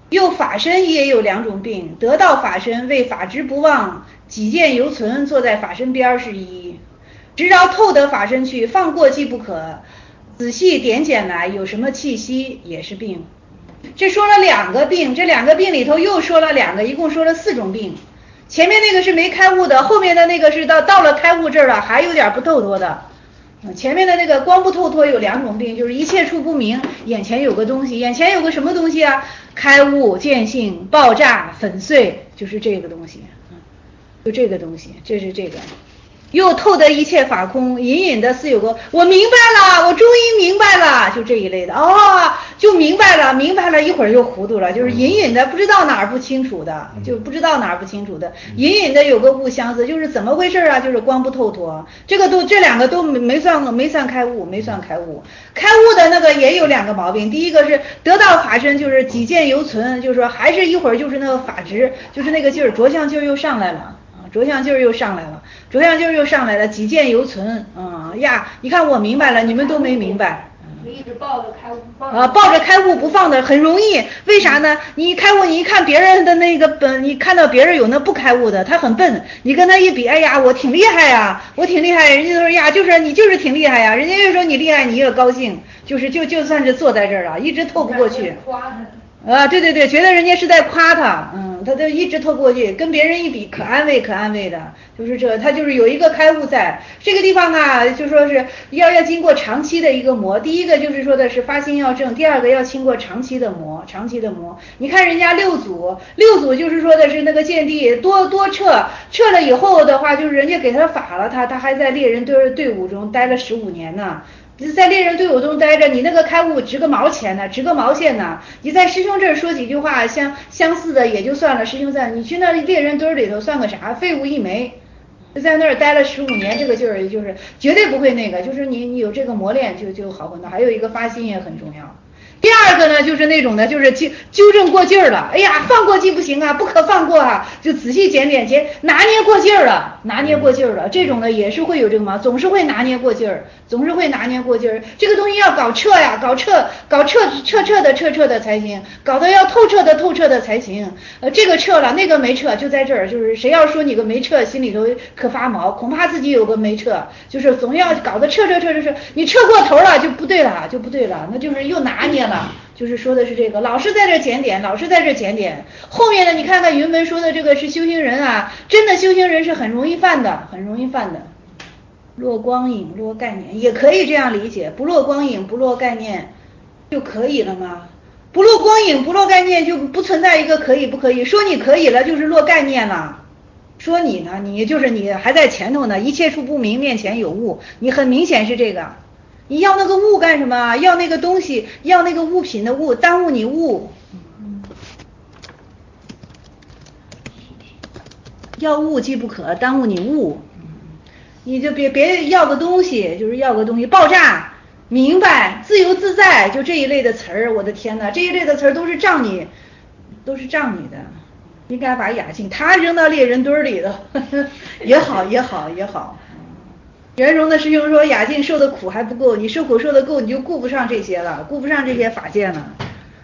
又法身也有两种病，得道法身为法执不忘，己见犹存，坐在法身边是一；直着透得法身去，放过即不可，仔细点检来有什么气息也是病。这说了两个病，这两个病里头又说了两个，一共说了4种病。前面那个是没开悟的，后面的那个是到了开悟这儿了，还有点不透脱的。前面的那个光不透脱有2种病，就是一切处不明，眼前有个东西，眼前有个什么东西啊？开悟、见性、爆炸、粉碎，就是这个东西，就这个东西，这是这个。又透得一切法空，隐隐的似有个我明白了，我终于明白了，就这一类的就明白了，一会儿又糊涂了，就是隐隐的不知道哪儿不清楚的，就不知道哪儿不清楚的，隐隐的有个物相似，就是怎么回事啊？就是光不透脱，这2个都没算开悟，开悟的那个也有2个毛病，第一个是得道法身，就是己见犹存，就是说还是一会儿就是那个法执，就是那个劲儿，着相劲儿又上来了。着相劲儿又上来了，己见犹存你看我明白了，你们都没明白。 一直抱着开悟不放抱着开悟不放的很容易，为啥呢？你开悟，你一看别人的那个你看到别人有那不开悟的，他很笨，你跟他一比，哎呀，我挺厉害呀，人家都说呀，就是你就是挺厉害呀，人家越说你厉害，你越高兴，就算是坐在这儿了，一直透不过去。对，觉得人家是在夸他，他就一直透不过去，跟别人一比可安慰的，就是这，他就是有一个开悟在这个地方啊，就说是要经过长期的一个磨，第一个就是说的是发心要正，第二个要经过长期的磨。你看人家六祖就是说的是那个见地多撤了以后的话，就是人家给他法了，他还在猎人队伍中待了15年呢。在猎人队伍中待着，你那个开悟值个毛钱呢，值个毛线呢？你在师兄这儿说几句话相似的也就算了，师兄在你去那猎人堆里头算个啥？废物一枚。在那儿待了15年，这个劲儿就是绝对不会那个，就是你有这个磨练就好很多。还有一个发心也很重要。第二个呢，就是那种的，就是纠正过劲儿了。哎呀，放过既不行啊，不可放过啊，就仔细检点，拿捏过劲儿了。这种呢也是会有这个嘛，总是会拿捏过劲儿。这个东西要搞彻呀，搞彻的才行，搞得要透彻的才行。这个彻了，那个没彻，就在这儿，就是谁要说你个没彻，心里头可发毛，恐怕自己有个没彻，就是总要搞得彻，你彻过头了就不对了，那就是又拿捏了。就是说的是这个，老是在这检点。后面呢，你看看云门说的这个是修行人啊，真的修行人是很容易犯的。落光影，落概念，也可以这样理解，不落光影，不落概念就可以了吗？不落光影，不落概念就不存在一个可以不可以，说你可以了就是落概念了。说你呢，你就是你还在前头呢，一切处不明，面前有物，你很明显是这个。你要那个物干什么？要那个东西，要那个物品的物，耽误你物。要物即不可，耽误你物。你就别要个东西，就是要个东西，爆炸，明白，自由自在，就这一类的词儿，我的天哪，这一类的词儿都是仗你的。应该把雅静他扔到猎人堆里头，也好。圆融的师兄说，雅静受的苦还不够，你受苦受的够，你就顾不上这些了，顾不上这些法界了。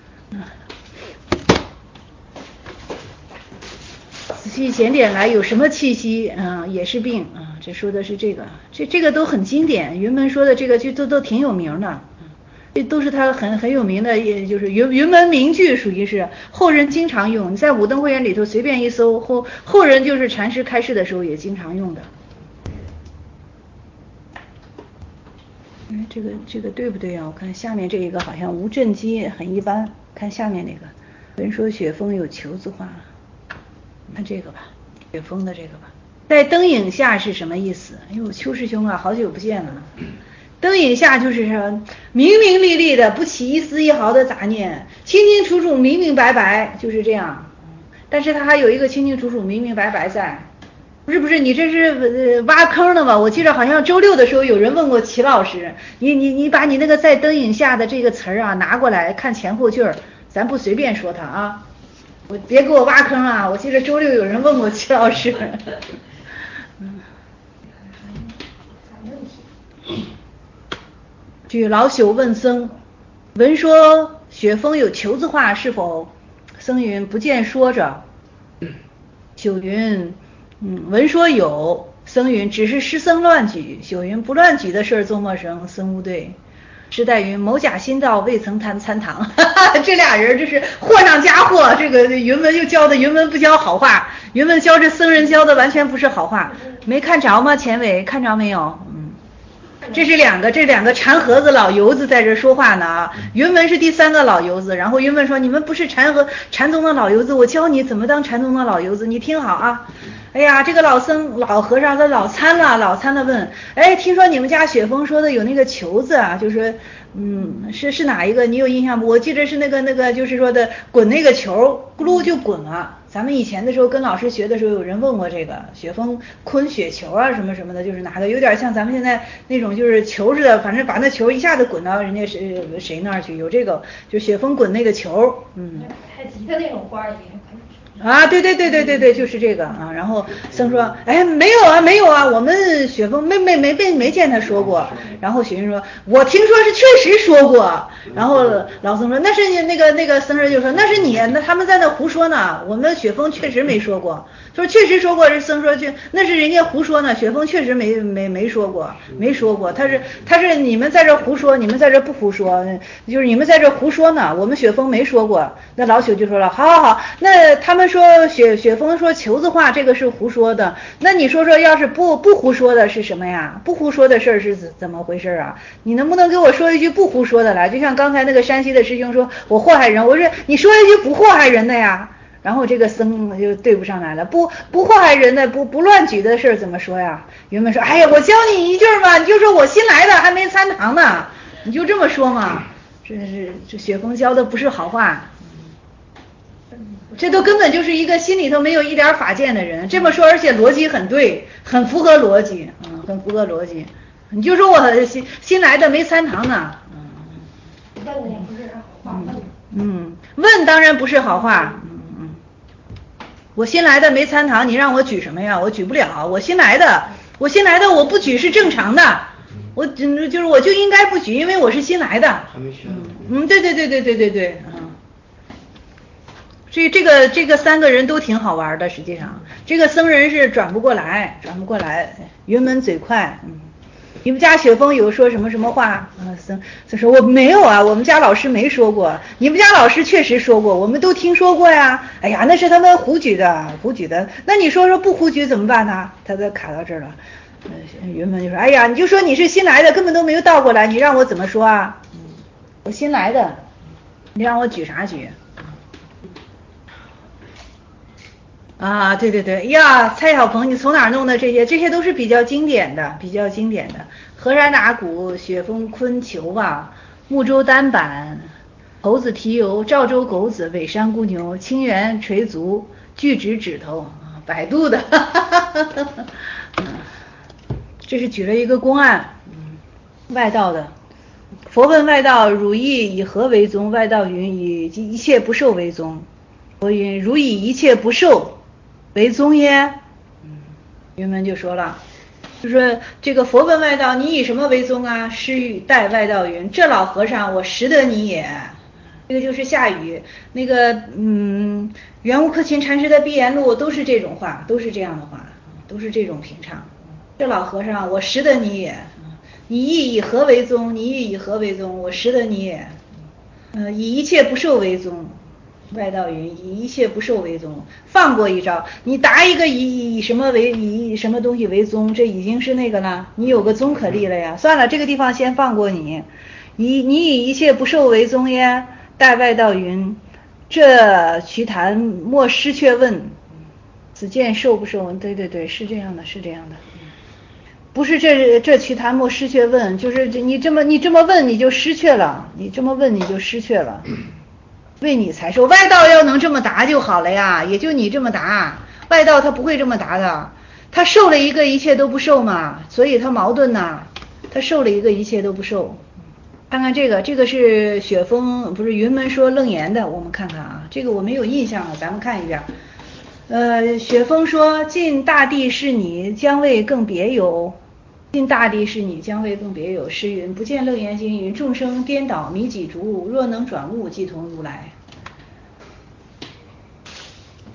仔细检点来有什么气息也是病这说的是这个，这个都很经典，云门说的这个就都挺有名的，这都是他很有名的，也就是云门名句，属于是后人经常用。你在武登会员里头随便一搜，后人就是禅师开示的时候也经常用的。这个对不对啊？我看下面这一个好像无正机很一般，看下面那个闻说雪峰有求字画，看这个吧，雪峰的这个吧。在灯影下是什么意思？哎呦，邱师兄啊，好久不见了。灯影下就是明明丽丽的，不起一丝一毫的杂念，清清楚楚明明白白，就是这样。但是它还有一个清清楚楚明明白白在。不是，你这是挖坑的吧？我记得好像周六的时候有人问过齐老师，你把你那个在灯影下的这个词儿啊拿过来看前后句儿，咱不随便说它啊，我别给我挖坑啊！我记得周六有人问过齐老师。据老朽问僧，闻说雪峰有求字画，是否僧云不见说着。朽云闻说有。僧云只是师僧乱举。朽云不乱举的事做陌生。僧无对。师代云某假心道未曾参堂。这俩人这是祸上加祸，这个云文又教的云文不教好话，云文教这僧人教的完全不是好话。没看着吗？钱伟看着没有？这两个馋盒子老油子在这说话呢啊。云文是第三个老油子，然后云文说你们不是禅宗的老油子，我教你怎么当禅宗的老油子，你听好啊。哎呀，这个老和尚他脑残了问，哎，听说你们家雪峰说的有那个球子啊，就是是哪一个？你有印象不？我记得是那个就是说的滚那个球，咕噜就滚了。咱们以前的时候跟老师学的时候，有人问过这个雪峰昆雪球啊什么什么的，就是哪个有点像咱们现在那种就是球似的，反正把那球一下子滚到人家谁那儿去，有这个就雪峰滚那个球。 太极的那种花也可以。 啊，对，就是这个啊。然后僧说，哎，没有啊，我们雪峰没见他说过。然后雪云说，我听说是确实说过。然后老僧说，那是那个僧人就说，那是你，那他们在那胡说呢，我们雪峰确实没说过。说确实说过，这僧说那是人家胡说呢，雪峰确实没说过，他是你们在这胡说，你们在这不胡说，就是你们在这胡说呢，我们雪峰没说过。那老朽就说了，好，那他们说雪峰说球子话，这个是胡说的，那你说要是不胡说的是什么呀？不胡说的事是怎么回事啊？你能不能给我说一句不胡说的来？就像刚才那个山西的师兄说我祸害人，我说你说一句不祸害人的呀。然后这个僧就对不上来了，不祸害人的，不乱举的事怎么说呀？云门说，哎呀，我教你一句嘛，你就说我新来的，还没参堂呢，你就这么说嘛。这雪峰教的不是好话，这都根本就是一个心里头没有一点法见的人。这么说，而且逻辑很对，很符合逻辑，很符合逻辑。你就说我新来的没参堂呢， 问的也不是好话， 问当然不是好话。我新来的没参堂，你让我举什么呀？我举不了。我新来的我不举是正常的。我就应该不举，因为我是新来的。 还没学。 对。这个三个人都挺好玩的，实际上这个僧人是转不过来。云门嘴快。你们家雪峰有说什么话？僧说我没有啊，我们家老师没说过。你们家老师确实说过，我们都听说过呀。哎呀，那是他们胡举的。那你说不胡举怎么办呢？他都卡到这儿了。云门就说，哎呀，你就说你是新来的，根本都没有倒过来，你让我怎么说啊？我新来的，你让我举啥举？啊，对呀，蔡小鹏，你从哪儿弄的这些？这些都是比较经典的。河山打鼓，雪峰昆球啊，木舟单板，猴子提油，赵州狗子，尾山姑牛，清源垂足，锯指头，百度的。这是举了一个公案，外道的。佛问外道，汝意以何为宗？外道云，以一切不受为宗。佛云，汝以一切不受为宗耶？云门就说了，就说这个佛问外道，你以什么为宗啊？师语代外道云，这老和尚我识得你也。这个就是下语，那个圆悟克勤禅师的碧岩录都是这种话，都是这样的话，都是这种平常。这老和尚我识得你也，你意以何为宗？你意以何为宗？我识得你也。以一切不受为宗。外道云，以一切不受为宗，放过一招。你答一个以什么东西为宗，这已经是那个了，你有个宗可立了呀。算了，这个地方先放过你。你以一切不受为宗耶？代外道云，这瞿昙莫失却问，此见受不受？对，是这样的。不是这瞿昙莫失却问，就是你这么问你就失去了，为你才受。外道要能这么答就好了呀，也就你这么答。外道他不会这么答的，他受了一个一切都不受嘛，所以他矛盾呐。他受了一个一切都不受。看看这个是雪峰，不是云门说楞严的，我们看看啊，这个我没有印象了，咱们看一遍。雪峰说，尽大地是你，将为更别有。尽大地是你，将为更别有。诗云，不见楞严经云，众生颠倒迷己逐物，若能转物，即同如来。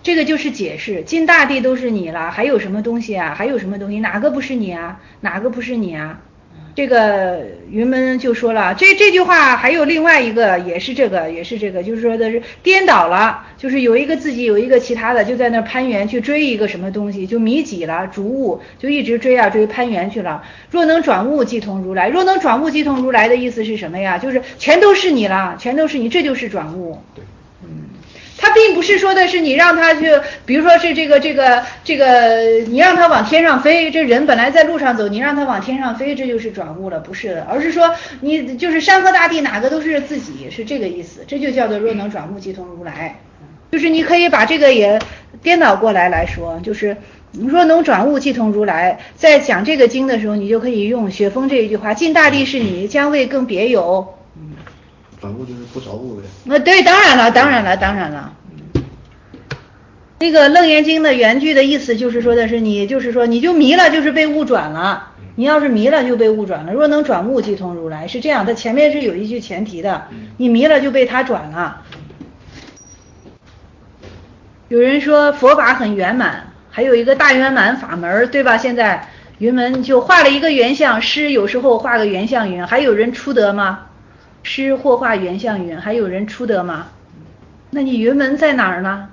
这个就是解释，尽大地都是你了，还有什么东西啊？还有什么东西？哪个不是你啊？哪个不是你啊？这个云门就说了，这句话还有另外一个，也是这个，就是说的是颠倒了，就是有一个自己，有一个其他的，就在那攀援去追一个什么东西，就迷己了，逐物，就一直追啊追，攀援去了。若能转物，即同如来。若能转物，即同如来的意思是什么呀？就是全都是你了，全都是你，这就是转物。他并不是说的是你让他去，比如说是这个，你让他往天上飞，这人本来在路上走，你让他往天上飞，这就是转物了，不是的，而是说你就是山河大地哪个都是自己，是这个意思，这就叫做若能转物即同如来，就是你可以把这个也颠倒过来说，就是若能转物即同如来，在讲这个经的时候，你就可以用雪峰这一句话，尽大地是你，将未更别有。 转物就是不着物呗。 对，当然了。那个《楞严经》的原句的意思就是说的是你，就是说你就迷了，就是被物转了。你要是迷了就被物转了。若能转物即同如来，是这样，它前面是有一句前提的，你迷了就被它转了。有人说佛法很圆满，还有一个大圆满法门，对吧？现在云门就画了一个圆相，师有时候画个圆相云，还有人出得吗？师或画圆相云，还有人出得吗？那你云门在哪儿呢？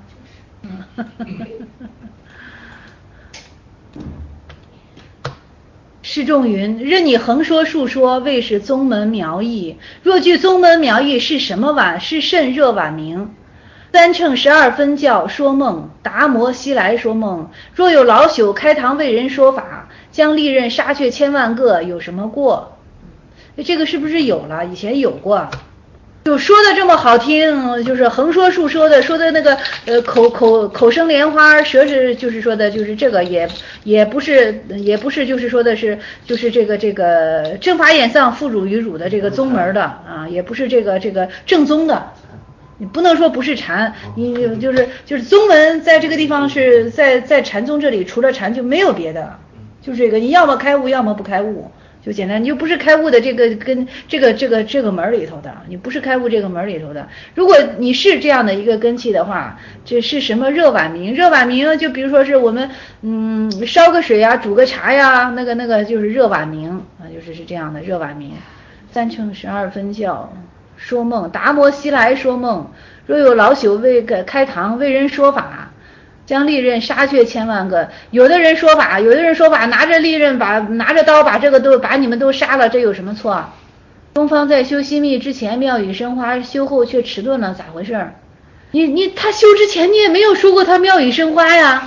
释众云：任你横说竖说，谓是宗门苗裔。若据宗门苗裔，是什么碗？是甚热碗名？三乘12分教说梦，达摩西来说梦。若有老朽开堂为人说法，将利刃杀却千万个，有什么过？这个是不是有了？以前有过，就说的这么好听，就是横说竖说的，说的那个口生莲花，舌是就是说的就是这个也不是就是说的是就是这个正法眼藏附汝于汝的这个宗门的啊，也不是这个正宗的。你不能说不是禅，你就是宗门在这个地方是在禅宗这里，除了禅就没有别的，就是这个你要么开悟，要么不开悟。就简单，你就不是开悟的这个跟这个门里头的，你不是开悟这个门里头的。如果你是这样的一个根器的话，这是什么热碗明？热碗明就比如说是我们烧个水呀，煮个茶呀，那个就是热碗明啊，就是这样的热碗明。三乘12分教说梦，达摩西来说梦。若有老朽为开堂为人说法，将利刃杀却千万个。有的人说法拿着利刃拿着刀把这个都把你们都杀了，这有什么错？东方在修心密之前妙语生花，修后却迟钝了，咋回事？他修之前你也没有说过他妙语生花呀。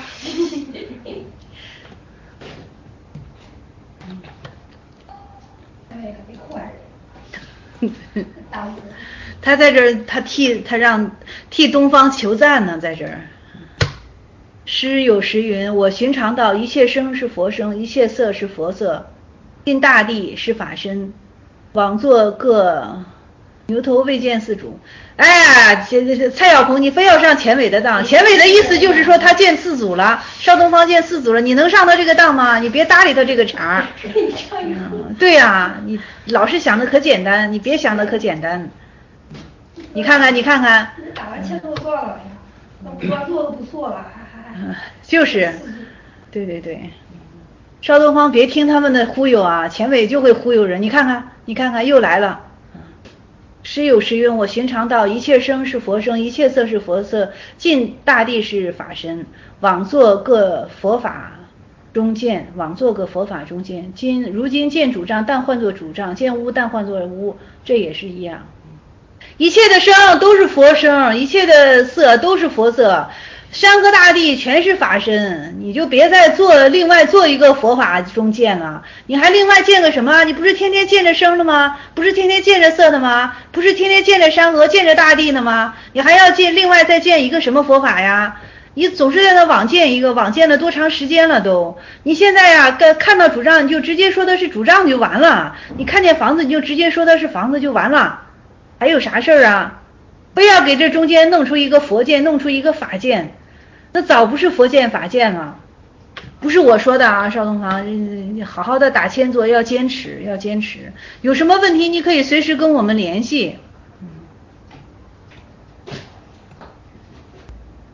他在这儿，他让替东方求赞呢，在这儿。诗有时云：我寻常道，一切声是佛声，一切色是佛色，尽大地是法身，枉作各牛头未见四主。哎呀，蔡小鹏，你非要上前伟的当，前伟的意思就是说他见四祖了，少东方见四祖了，你能上他这个当吗？你别搭理他这个茬。对呀，你老是想的可简单，你别想的可简单。你看看， 打完钱都算了呀，那五官做的不错了， 就是，对，邵东方别听他们的忽悠啊，前伟就会忽悠人。你看看又来了。诗有时云：我寻常道，一切声是佛声，一切色是佛色，尽大地是法身，枉作各佛法中见，如今见主障，但换作主障；见污，但换作污，这也是一样。一切的声都是佛声，一切的色都是佛色，山河大地全是法身，你就别再另外做一个佛法中见了。你还另外见个什么？你不是天天见着声的吗？不是天天见着色的吗？不是天天见着山河见着大地的吗？你还要另外再见一个什么佛法呀？你总是在那枉见一个，枉见了多长时间了都？你现在呀，看到主障你就直接说的是主障就完了，你看见房子你就直接说的是房子就完了，还有啥事儿啊？非要给这中间弄出一个佛见，弄出一个法见，那早不是佛见法见了。不是我说的啊，邵东方，好好的打千坐，要坚持。有什么问题你可以随时跟我们联系。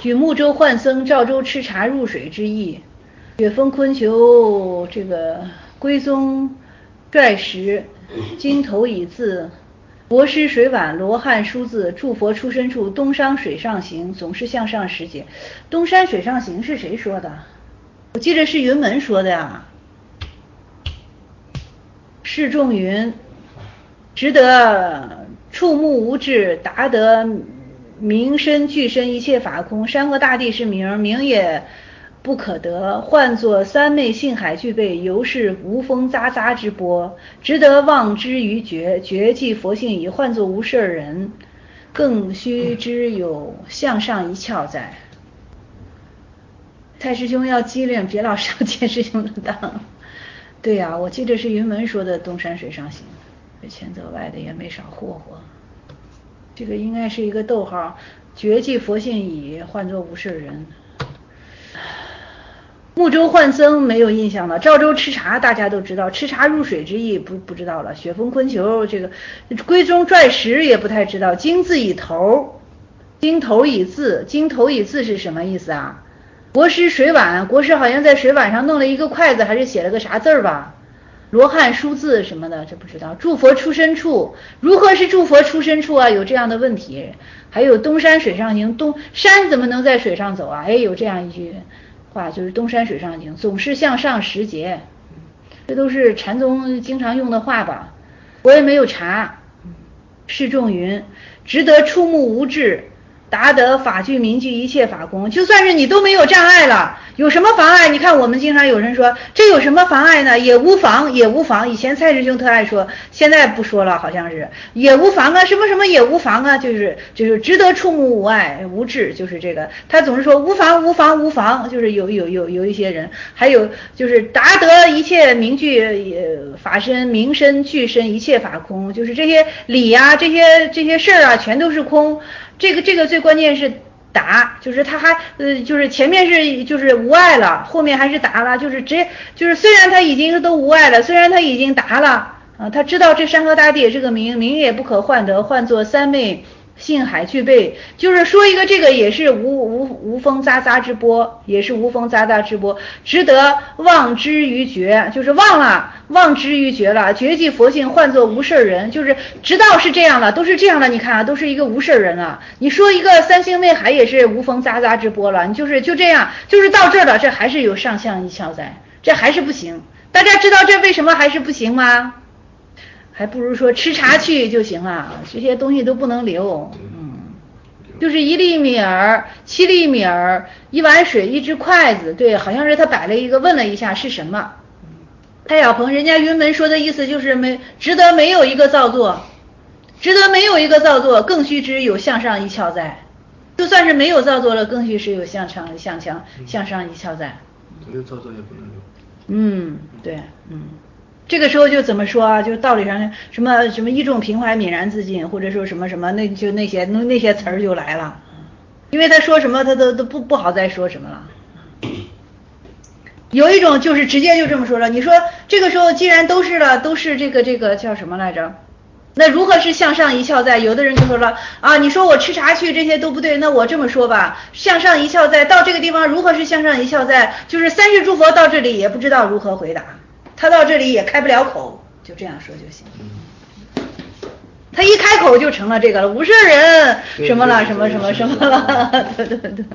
举木舟浣僧赵州吃茶入水之意。雪峰昆求这个归宗拽石，经头以字，博施水碗，罗汉书字，诸佛出身处，东山水上行，总是向上时节。东山水上行是谁说的？我记得是云门说的呀。释众云，值得触目无智，达得名身具身，一切法空。山河大地是名，名也不可得，换作三昧性海具备，犹是无风匝匝之波，值得望之于觉，觉即佛性已，换作无事人，更须知有向上一窍在。太师兄要机灵，别老上钱师兄的当。对呀，我记得是云门说的东山水上行，这前则外的也没少霍霍。这个应该是一个逗号，觉即佛性已，换作无事人。木舟浣僧没有印象了，赵州吃茶大家都知道，吃茶入水之意不知道了。雪峰昆求这个归宗拽石也不太知道。经字以头，经头以字，经头以字是什么意思啊？国师水碗，国师好像在水碗上弄了一个筷子，还是写了个啥字吧？罗汉书字什么的，这不知道。诸佛出身处，如何是诸佛出身处啊？有这样的问题。还有东山水上行，东山怎么能在水上走啊？有这样一句话，就是东山水上行，总是向上时节。这都是禅宗经常用的话吧？我也没有查。释众云，值得触目无智，达得法具名具，一切法空。就算是你都没有障碍了，有什么妨碍？你看我们经常有人说这有什么妨碍呢？也无妨，也无妨。以前蔡师兄特爱说，现在不说了，好像是也无妨啊，什么什么也无妨啊，就是值得触目无碍，无智就是这个。他总是说无妨无妨无妨，就是有一些人，还有就是达得一切名具法身名身具身，一切法空，就是这些理啊，这些事儿啊，全都是空。这个最关键是达，就是他还就是前面是就是无碍了，后面还是达了，就是虽然他已经都无碍了，虽然他已经达了他知道这山河大地也是个名也不可换得，换作三昧性海具备，就是说一个这个也是无风匝匝之波，也是无风匝匝之波，值得望之于觉，就是望之于觉了，觉即佛性，换作无事人，就是知道是这样了，都是这样了，你看啊，都是一个无事人啊。你说一个三星内海也是无风匝匝之波了，你就这样，就是到这儿了，这还是有上相一窍在，这还是不行。大家知道这为什么还是不行吗？还不如说吃茶去就行了，这些东西都不能留。就是1粒米儿、7粒米儿、1碗水、1只筷子，对，好像是他摆了一个，问了一下是什么。蔡小鹏，人家云门说的意思就是值得没有一个造作，值得没有一个造作，更须知有向上一窍在。就算是没有造作了，更须是有向上一窍在。 没有造作也不能留。 对，这个时候就怎么说啊？就道理上什么一众平怀泯然自尽，或者说什么那就那些词儿就来了，因为他说什么他都不好再说什么了。有一种就是直接就这么说了，你说这个时候既然都是这个叫什么来着？那如何是向上一窍在？有的人就说了啊，你说我吃茶去这些都不对，那我这么说吧，向上一窍在，到这个地方如何是向上一窍在？就是三世诸佛到这里也不知道如何回答。他到这里也开不了口，就这样说就行。他一开口就成了这个了，无事人什么了，什么了，对。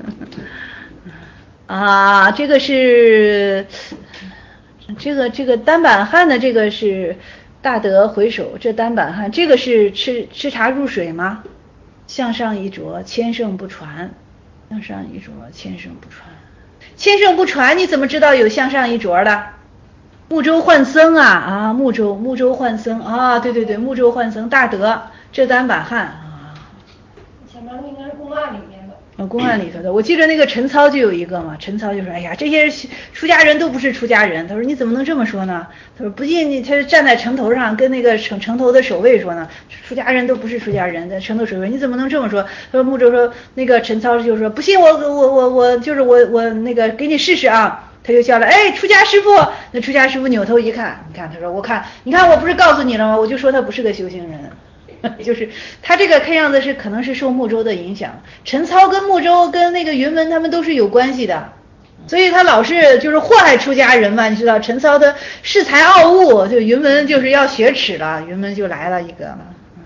啊，这个是这个单板汉的，这个是大德回首，这单板汉这个是吃茶入水吗？向上一着，千圣不传，向上一着，千圣不传，千圣不传，你怎么知道有向上一着的？木舟浣僧啊，木舟浣僧啊，对，木舟浣僧大德，这单板汉啊。 前面应该是公案里面的。 公案里头的，我记得那个陈操就有一个嘛，陈操就说，哎呀，这些出家人都不是出家人。他说你怎么能这么说呢？他说不信你，他站在城头上跟那个城头的守卫说呢，出家人都不是出家人，在城头守卫，你怎么能这么说？他说木舟说，那个陈操就说不信我就是我那个给你试试啊。他就叫了，哎，出家师傅。那出家师傅扭头一看，你看，他说你看我不是告诉你了吗？我就说他不是个修行人。 就是他这个看样子是可能是受木舟的影响，陈操跟木舟跟那个云门他们都是有关系的，所以他老是就是祸害出家人嘛，你知道陈操的恃才傲物，就云门就是要雪耻了，云门就来了一个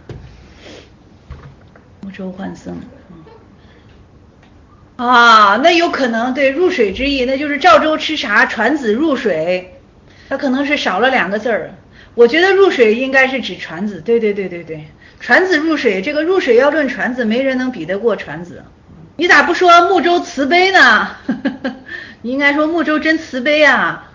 木舟换僧。啊，那有可能对入水之意，那就是赵州吃茶，传子入水，他可能是少了2个字儿。我觉得入水应该是指传子，对，传子入水，这个入水要论传子，没人能比得过传子。你咋不说木舟慈悲呢？你应该说木舟真慈悲啊。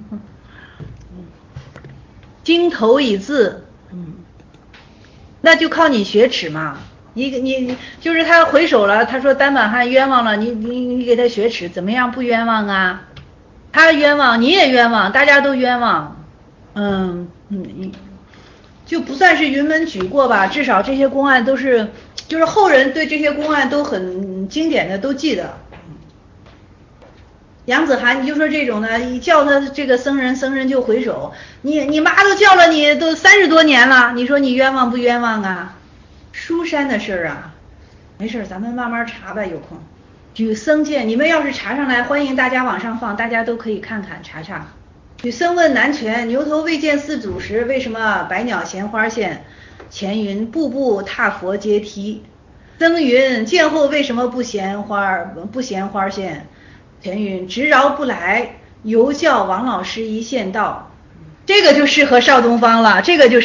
经头以字，那就靠你雪耻嘛。你就是他回首了，他说单板汉冤枉了，你给他雪耻，怎么样不冤枉啊？他冤枉，你也冤枉，大家都冤枉。就不算是云门举过吧，至少这些公案都是，就是后人对这些公案都很经典的都记得。杨子涵，你就说这种的，你叫他这个僧人就回首，你妈都叫了你都30多年了，你说你冤枉不冤枉啊？书山的事儿啊，没事，咱们慢慢查吧，有空。举僧见，你们要是查上来，欢迎大家往上放，大家都可以看看查查。举僧问南泉，牛头未见四祖时，为什么百鸟衔花现？前云步步踏佛阶梯。僧云见后为什么不衔花现？前云执饶不来，犹教王老师一线道。这个就适合少东方了，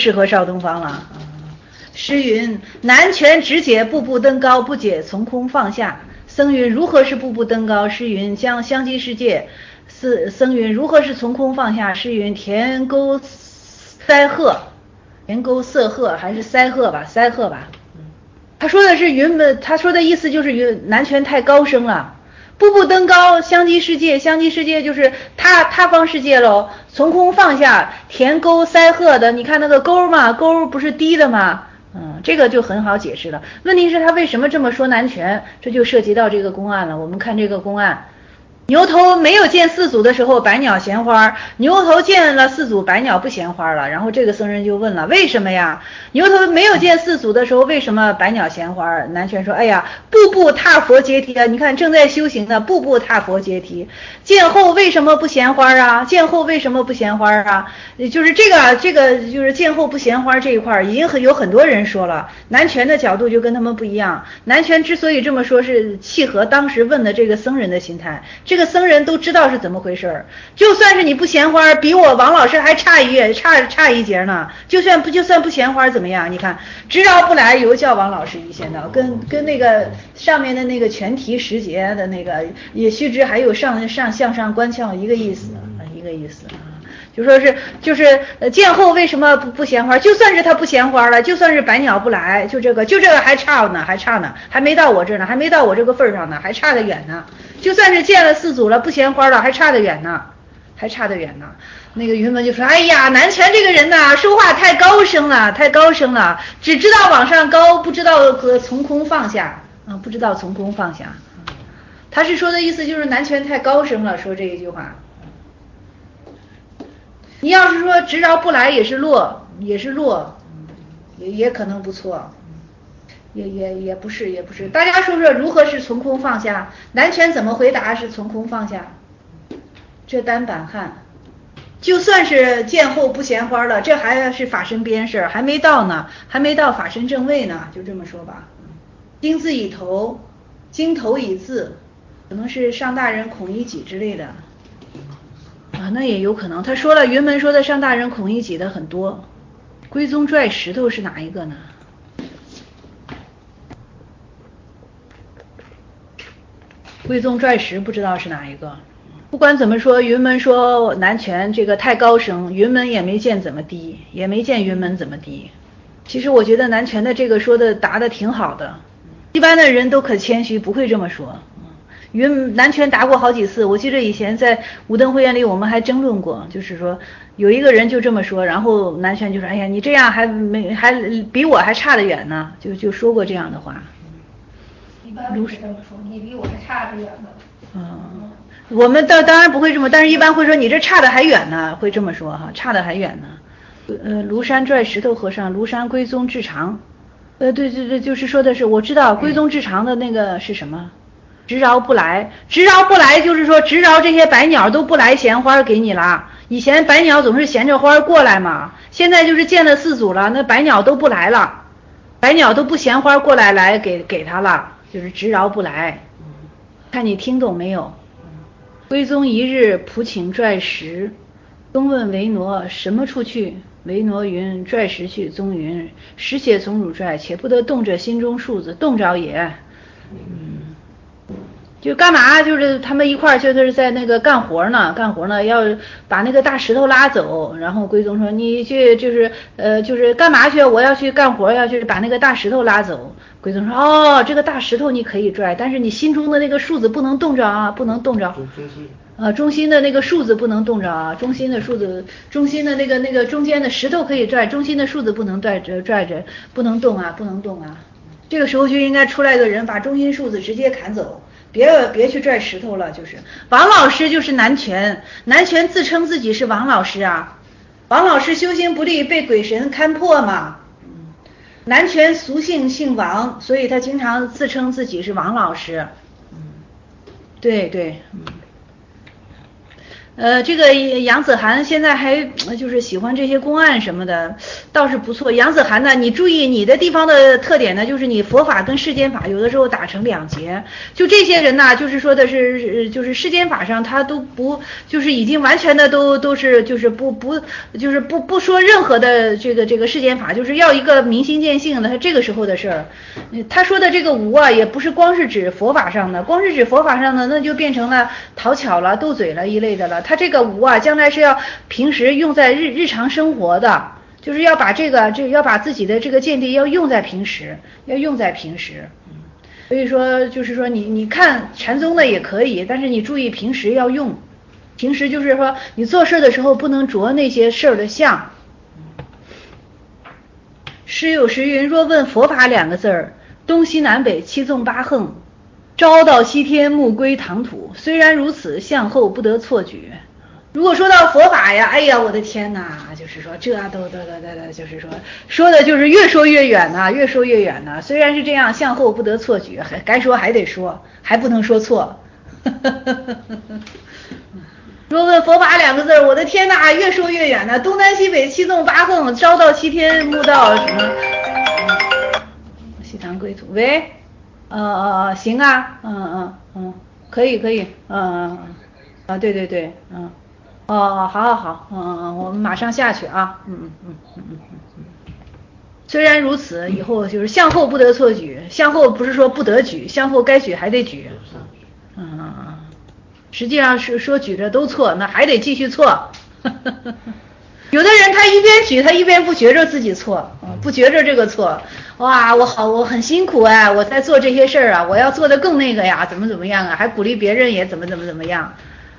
诗云南泉只解步步登高，不解从空放下。僧云如何是步步登高？诗云将香积世界。僧云如何是从空放下？诗云田沟塞鹤，田沟塞鹤还是塞鹤吧？他说的是云门，他说的意思就是南泉太高升了，步步登高，香积世界就是他方世界喽。从空放下，田沟塞鹤的，你看那个沟嘛，沟不是低的吗？这个就很好解释了。问题是他为什么这么说南泉？这就涉及到这个公案了。我们看这个公案，牛头没有见四祖的时候，百鸟衔花；牛头见了四祖，百鸟不衔花了。然后这个僧人就问了，为什么呀？牛头没有见四祖的时候，为什么百鸟衔花？南泉说，哎呀，步步踏佛阶梯啊！你看正在修行的，步步踏佛阶梯。见后为什么不衔花啊？就是这个就是见后不衔花这一块，已经有很多人说了。南泉的角度就跟他们不一样。南泉之所以这么说，是契合当时问的这个僧人的心态。这个僧人都知道是怎么回事，就算是你不衔花，比我王老师还差一截呢。就算不衔花怎么样？你看，执饶不来，犹教王老师一线道，跟那个上面的那个全题十节的那个也须知还有向上观窍一个意思。就说是见后为什么不衔花？就算是他不衔花了，就算是百鸟不来，就这个还差呢，还没到我这儿呢，还没到我这个份上呢，还差得远呢。就算是见了四祖了，不衔花了，还差得远呢。那个云门就说，哎呀，南泉这个人呐，说话太高深了，只知道往上高，不知道从空放下。他是说的意思就是南泉太高深了，说这一句话。你要是说执饶不来也是落，也可能不错，也不是。大家说如何是从空放下？南泉怎么回答是从空放下？这单板汉，就算是见后不衔花了，这还是法身边事，还没到法身正位呢，就这么说吧。经字以头，经头以字，可能是上大人孔乙己之类的。那也有可能。他说了，云门说的上大人孔乙己的很多。归宗拽石头是哪一个呢？归宗拽石不知道是哪一个。不管怎么说，云门说南泉这个太高升，云门也没见怎么低，也没见云门怎么低。其实我觉得南泉的这个说的答的挺好的，一般的人都可谦虚，不会这么说。南泉答过好几次，我记得以前在武登会员里我们还争论过，就是说有一个人就这么说，然后南泉就说，哎呀，你这样还比我还差得远呢，就说过这样的话。 一般不是这么说，你比我还差得远呢。 我们当然不会这么，但是一般会说你这差得还远呢，会这么说哈，差得还远呢。庐山拽石头和尚，庐山归宗智常， 对，就是说的是，我知道归宗至长的那个是什么？执饶不来，执饶不来就是说执饶这些白鸟都不来衔花给你了。以前白鸟总是衔着花过来嘛，现在就是见了四祖了，那白鸟都不来了，白鸟都不衔花过来给他了，就是执饶不来。看你听懂没有？归宗一日普请拽石，宗问维挪什么处去？维挪云：拽石去。宗云：石且从汝拽，且不得动这心中数子，动着也。就干嘛？就是他们一块儿就是在那个干活呢，要把那个大石头拉走。然后归宗说：“你去就是干嘛去？我要去干活，要去把那个大石头拉走。”归宗说：“哦，这个大石头你可以拽，但是你心中的那个数子不能动着啊，不能动着。中心的那个数字不能动着啊，中心的数字，中心的那个中间的石头可以拽，中心的数字不能拽着，不能动啊，不能动啊。这个时候就应该出来个人把中心数字直接砍走。”别去拽石头了，就是王老师就是南拳自称自己是王老师啊，王老师修行不力被鬼神看破嘛，南拳俗姓王，所以他经常自称自己是王老师，对。这个杨子涵现在还就是喜欢这些公案什么的，倒是不错。杨子涵呢，你注意你的地方的特点呢，就是你佛法跟世间法有的时候打成两截。就这些人呢，就是说的是，就是世间法上他都不，就是已经完全的都是就是不说任何的这个世间法，就是要一个明心见性的，他这个时候的事儿。他说的这个无啊，也不是光是指佛法上的，光是指佛法上的，那就变成了讨巧了、斗嘴了一类的了。他这个无啊，将来是要平时用在日常生活的，就是要把要把自己的这个见地要用在平时，所以说就是说你看禅宗的也可以，但是你注意平时要用，平时就是说你做事的时候不能着那些事儿的相。师有时云：若问佛法两个字儿，东西南北七纵八横，朝到西天暮归唐土，虽然如此，向后不得错举。如果说到佛法呀，哎呀，我的天哪，就是说这都就是说的就是越说越远呐，虽然是这样，向后不得错举，该说还得说，还不能说错。若问佛法两个字儿，我的天哪，越说越远呢，东南西北七纵八横，朝到西天暮到什么西堂归土。喂，行啊，可以，对，好，我们马上下去啊，虽然如此，以后就是向后不得错举，向后不是说不得举，向后该举还得举，实际上是说举着都错，那还得继续错。有的人他一边举他一边不觉着自己错，不觉着这个错，哇，我很辛苦哎，我在做这些事儿啊，我要做得更那个呀，怎么样啊，还鼓励别人也怎么样。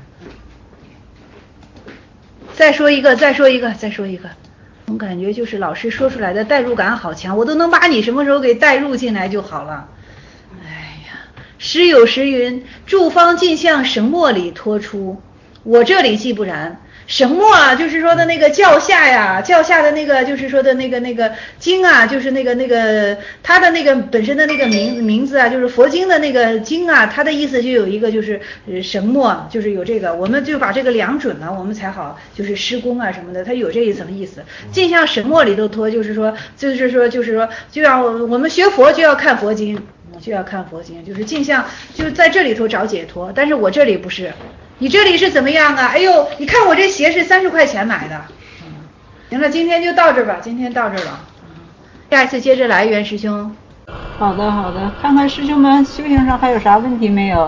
再说一个，我感觉就是老师说出来的代入感好强，我都能把你什么时候给带入进来就好了。哎呀，时有时云：诸方尽向绳墨里脱出，我这里既不然。绳墨啊，就是说的那个教下的那个，就是说的那个经啊，就是那个它的那个本身的那个名字啊，就是佛经的那个经啊，它的意思就有一个就是绳墨，就是有这个，我们就把这个量准了，我们才好就是施工啊什么的，它有这一层意思。尽向绳墨里头脱，就是说就要我们学佛就要看佛经，就是尽向就在这里头找解脱，但是我这里不是。你这里是怎么样啊？哎呦，你看我这鞋是30块钱买的。行了，今天就到这儿吧，下一次接着来，袁师兄。 好的，看看师兄们修行上还有啥问题没有？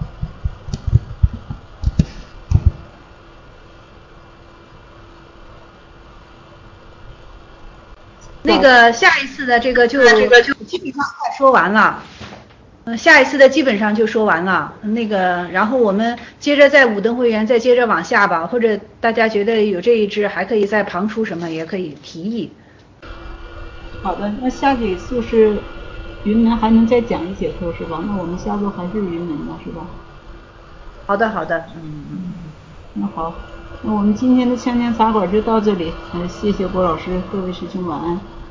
那个下一次的这个就基本上快说完了。下一次的基本上就说完了，那个，然后我们接着在五灯会员再接着往下吧，或者大家觉得有这一支还可以再旁出什么，也可以提议。 好的，那下几次是云门还能再讲一节课是吧？那我们下周还是云门的是吧？ 好的， 那好，那我们今天的锵锵茶馆就到这里，谢谢郭老师，各位师兄晚安。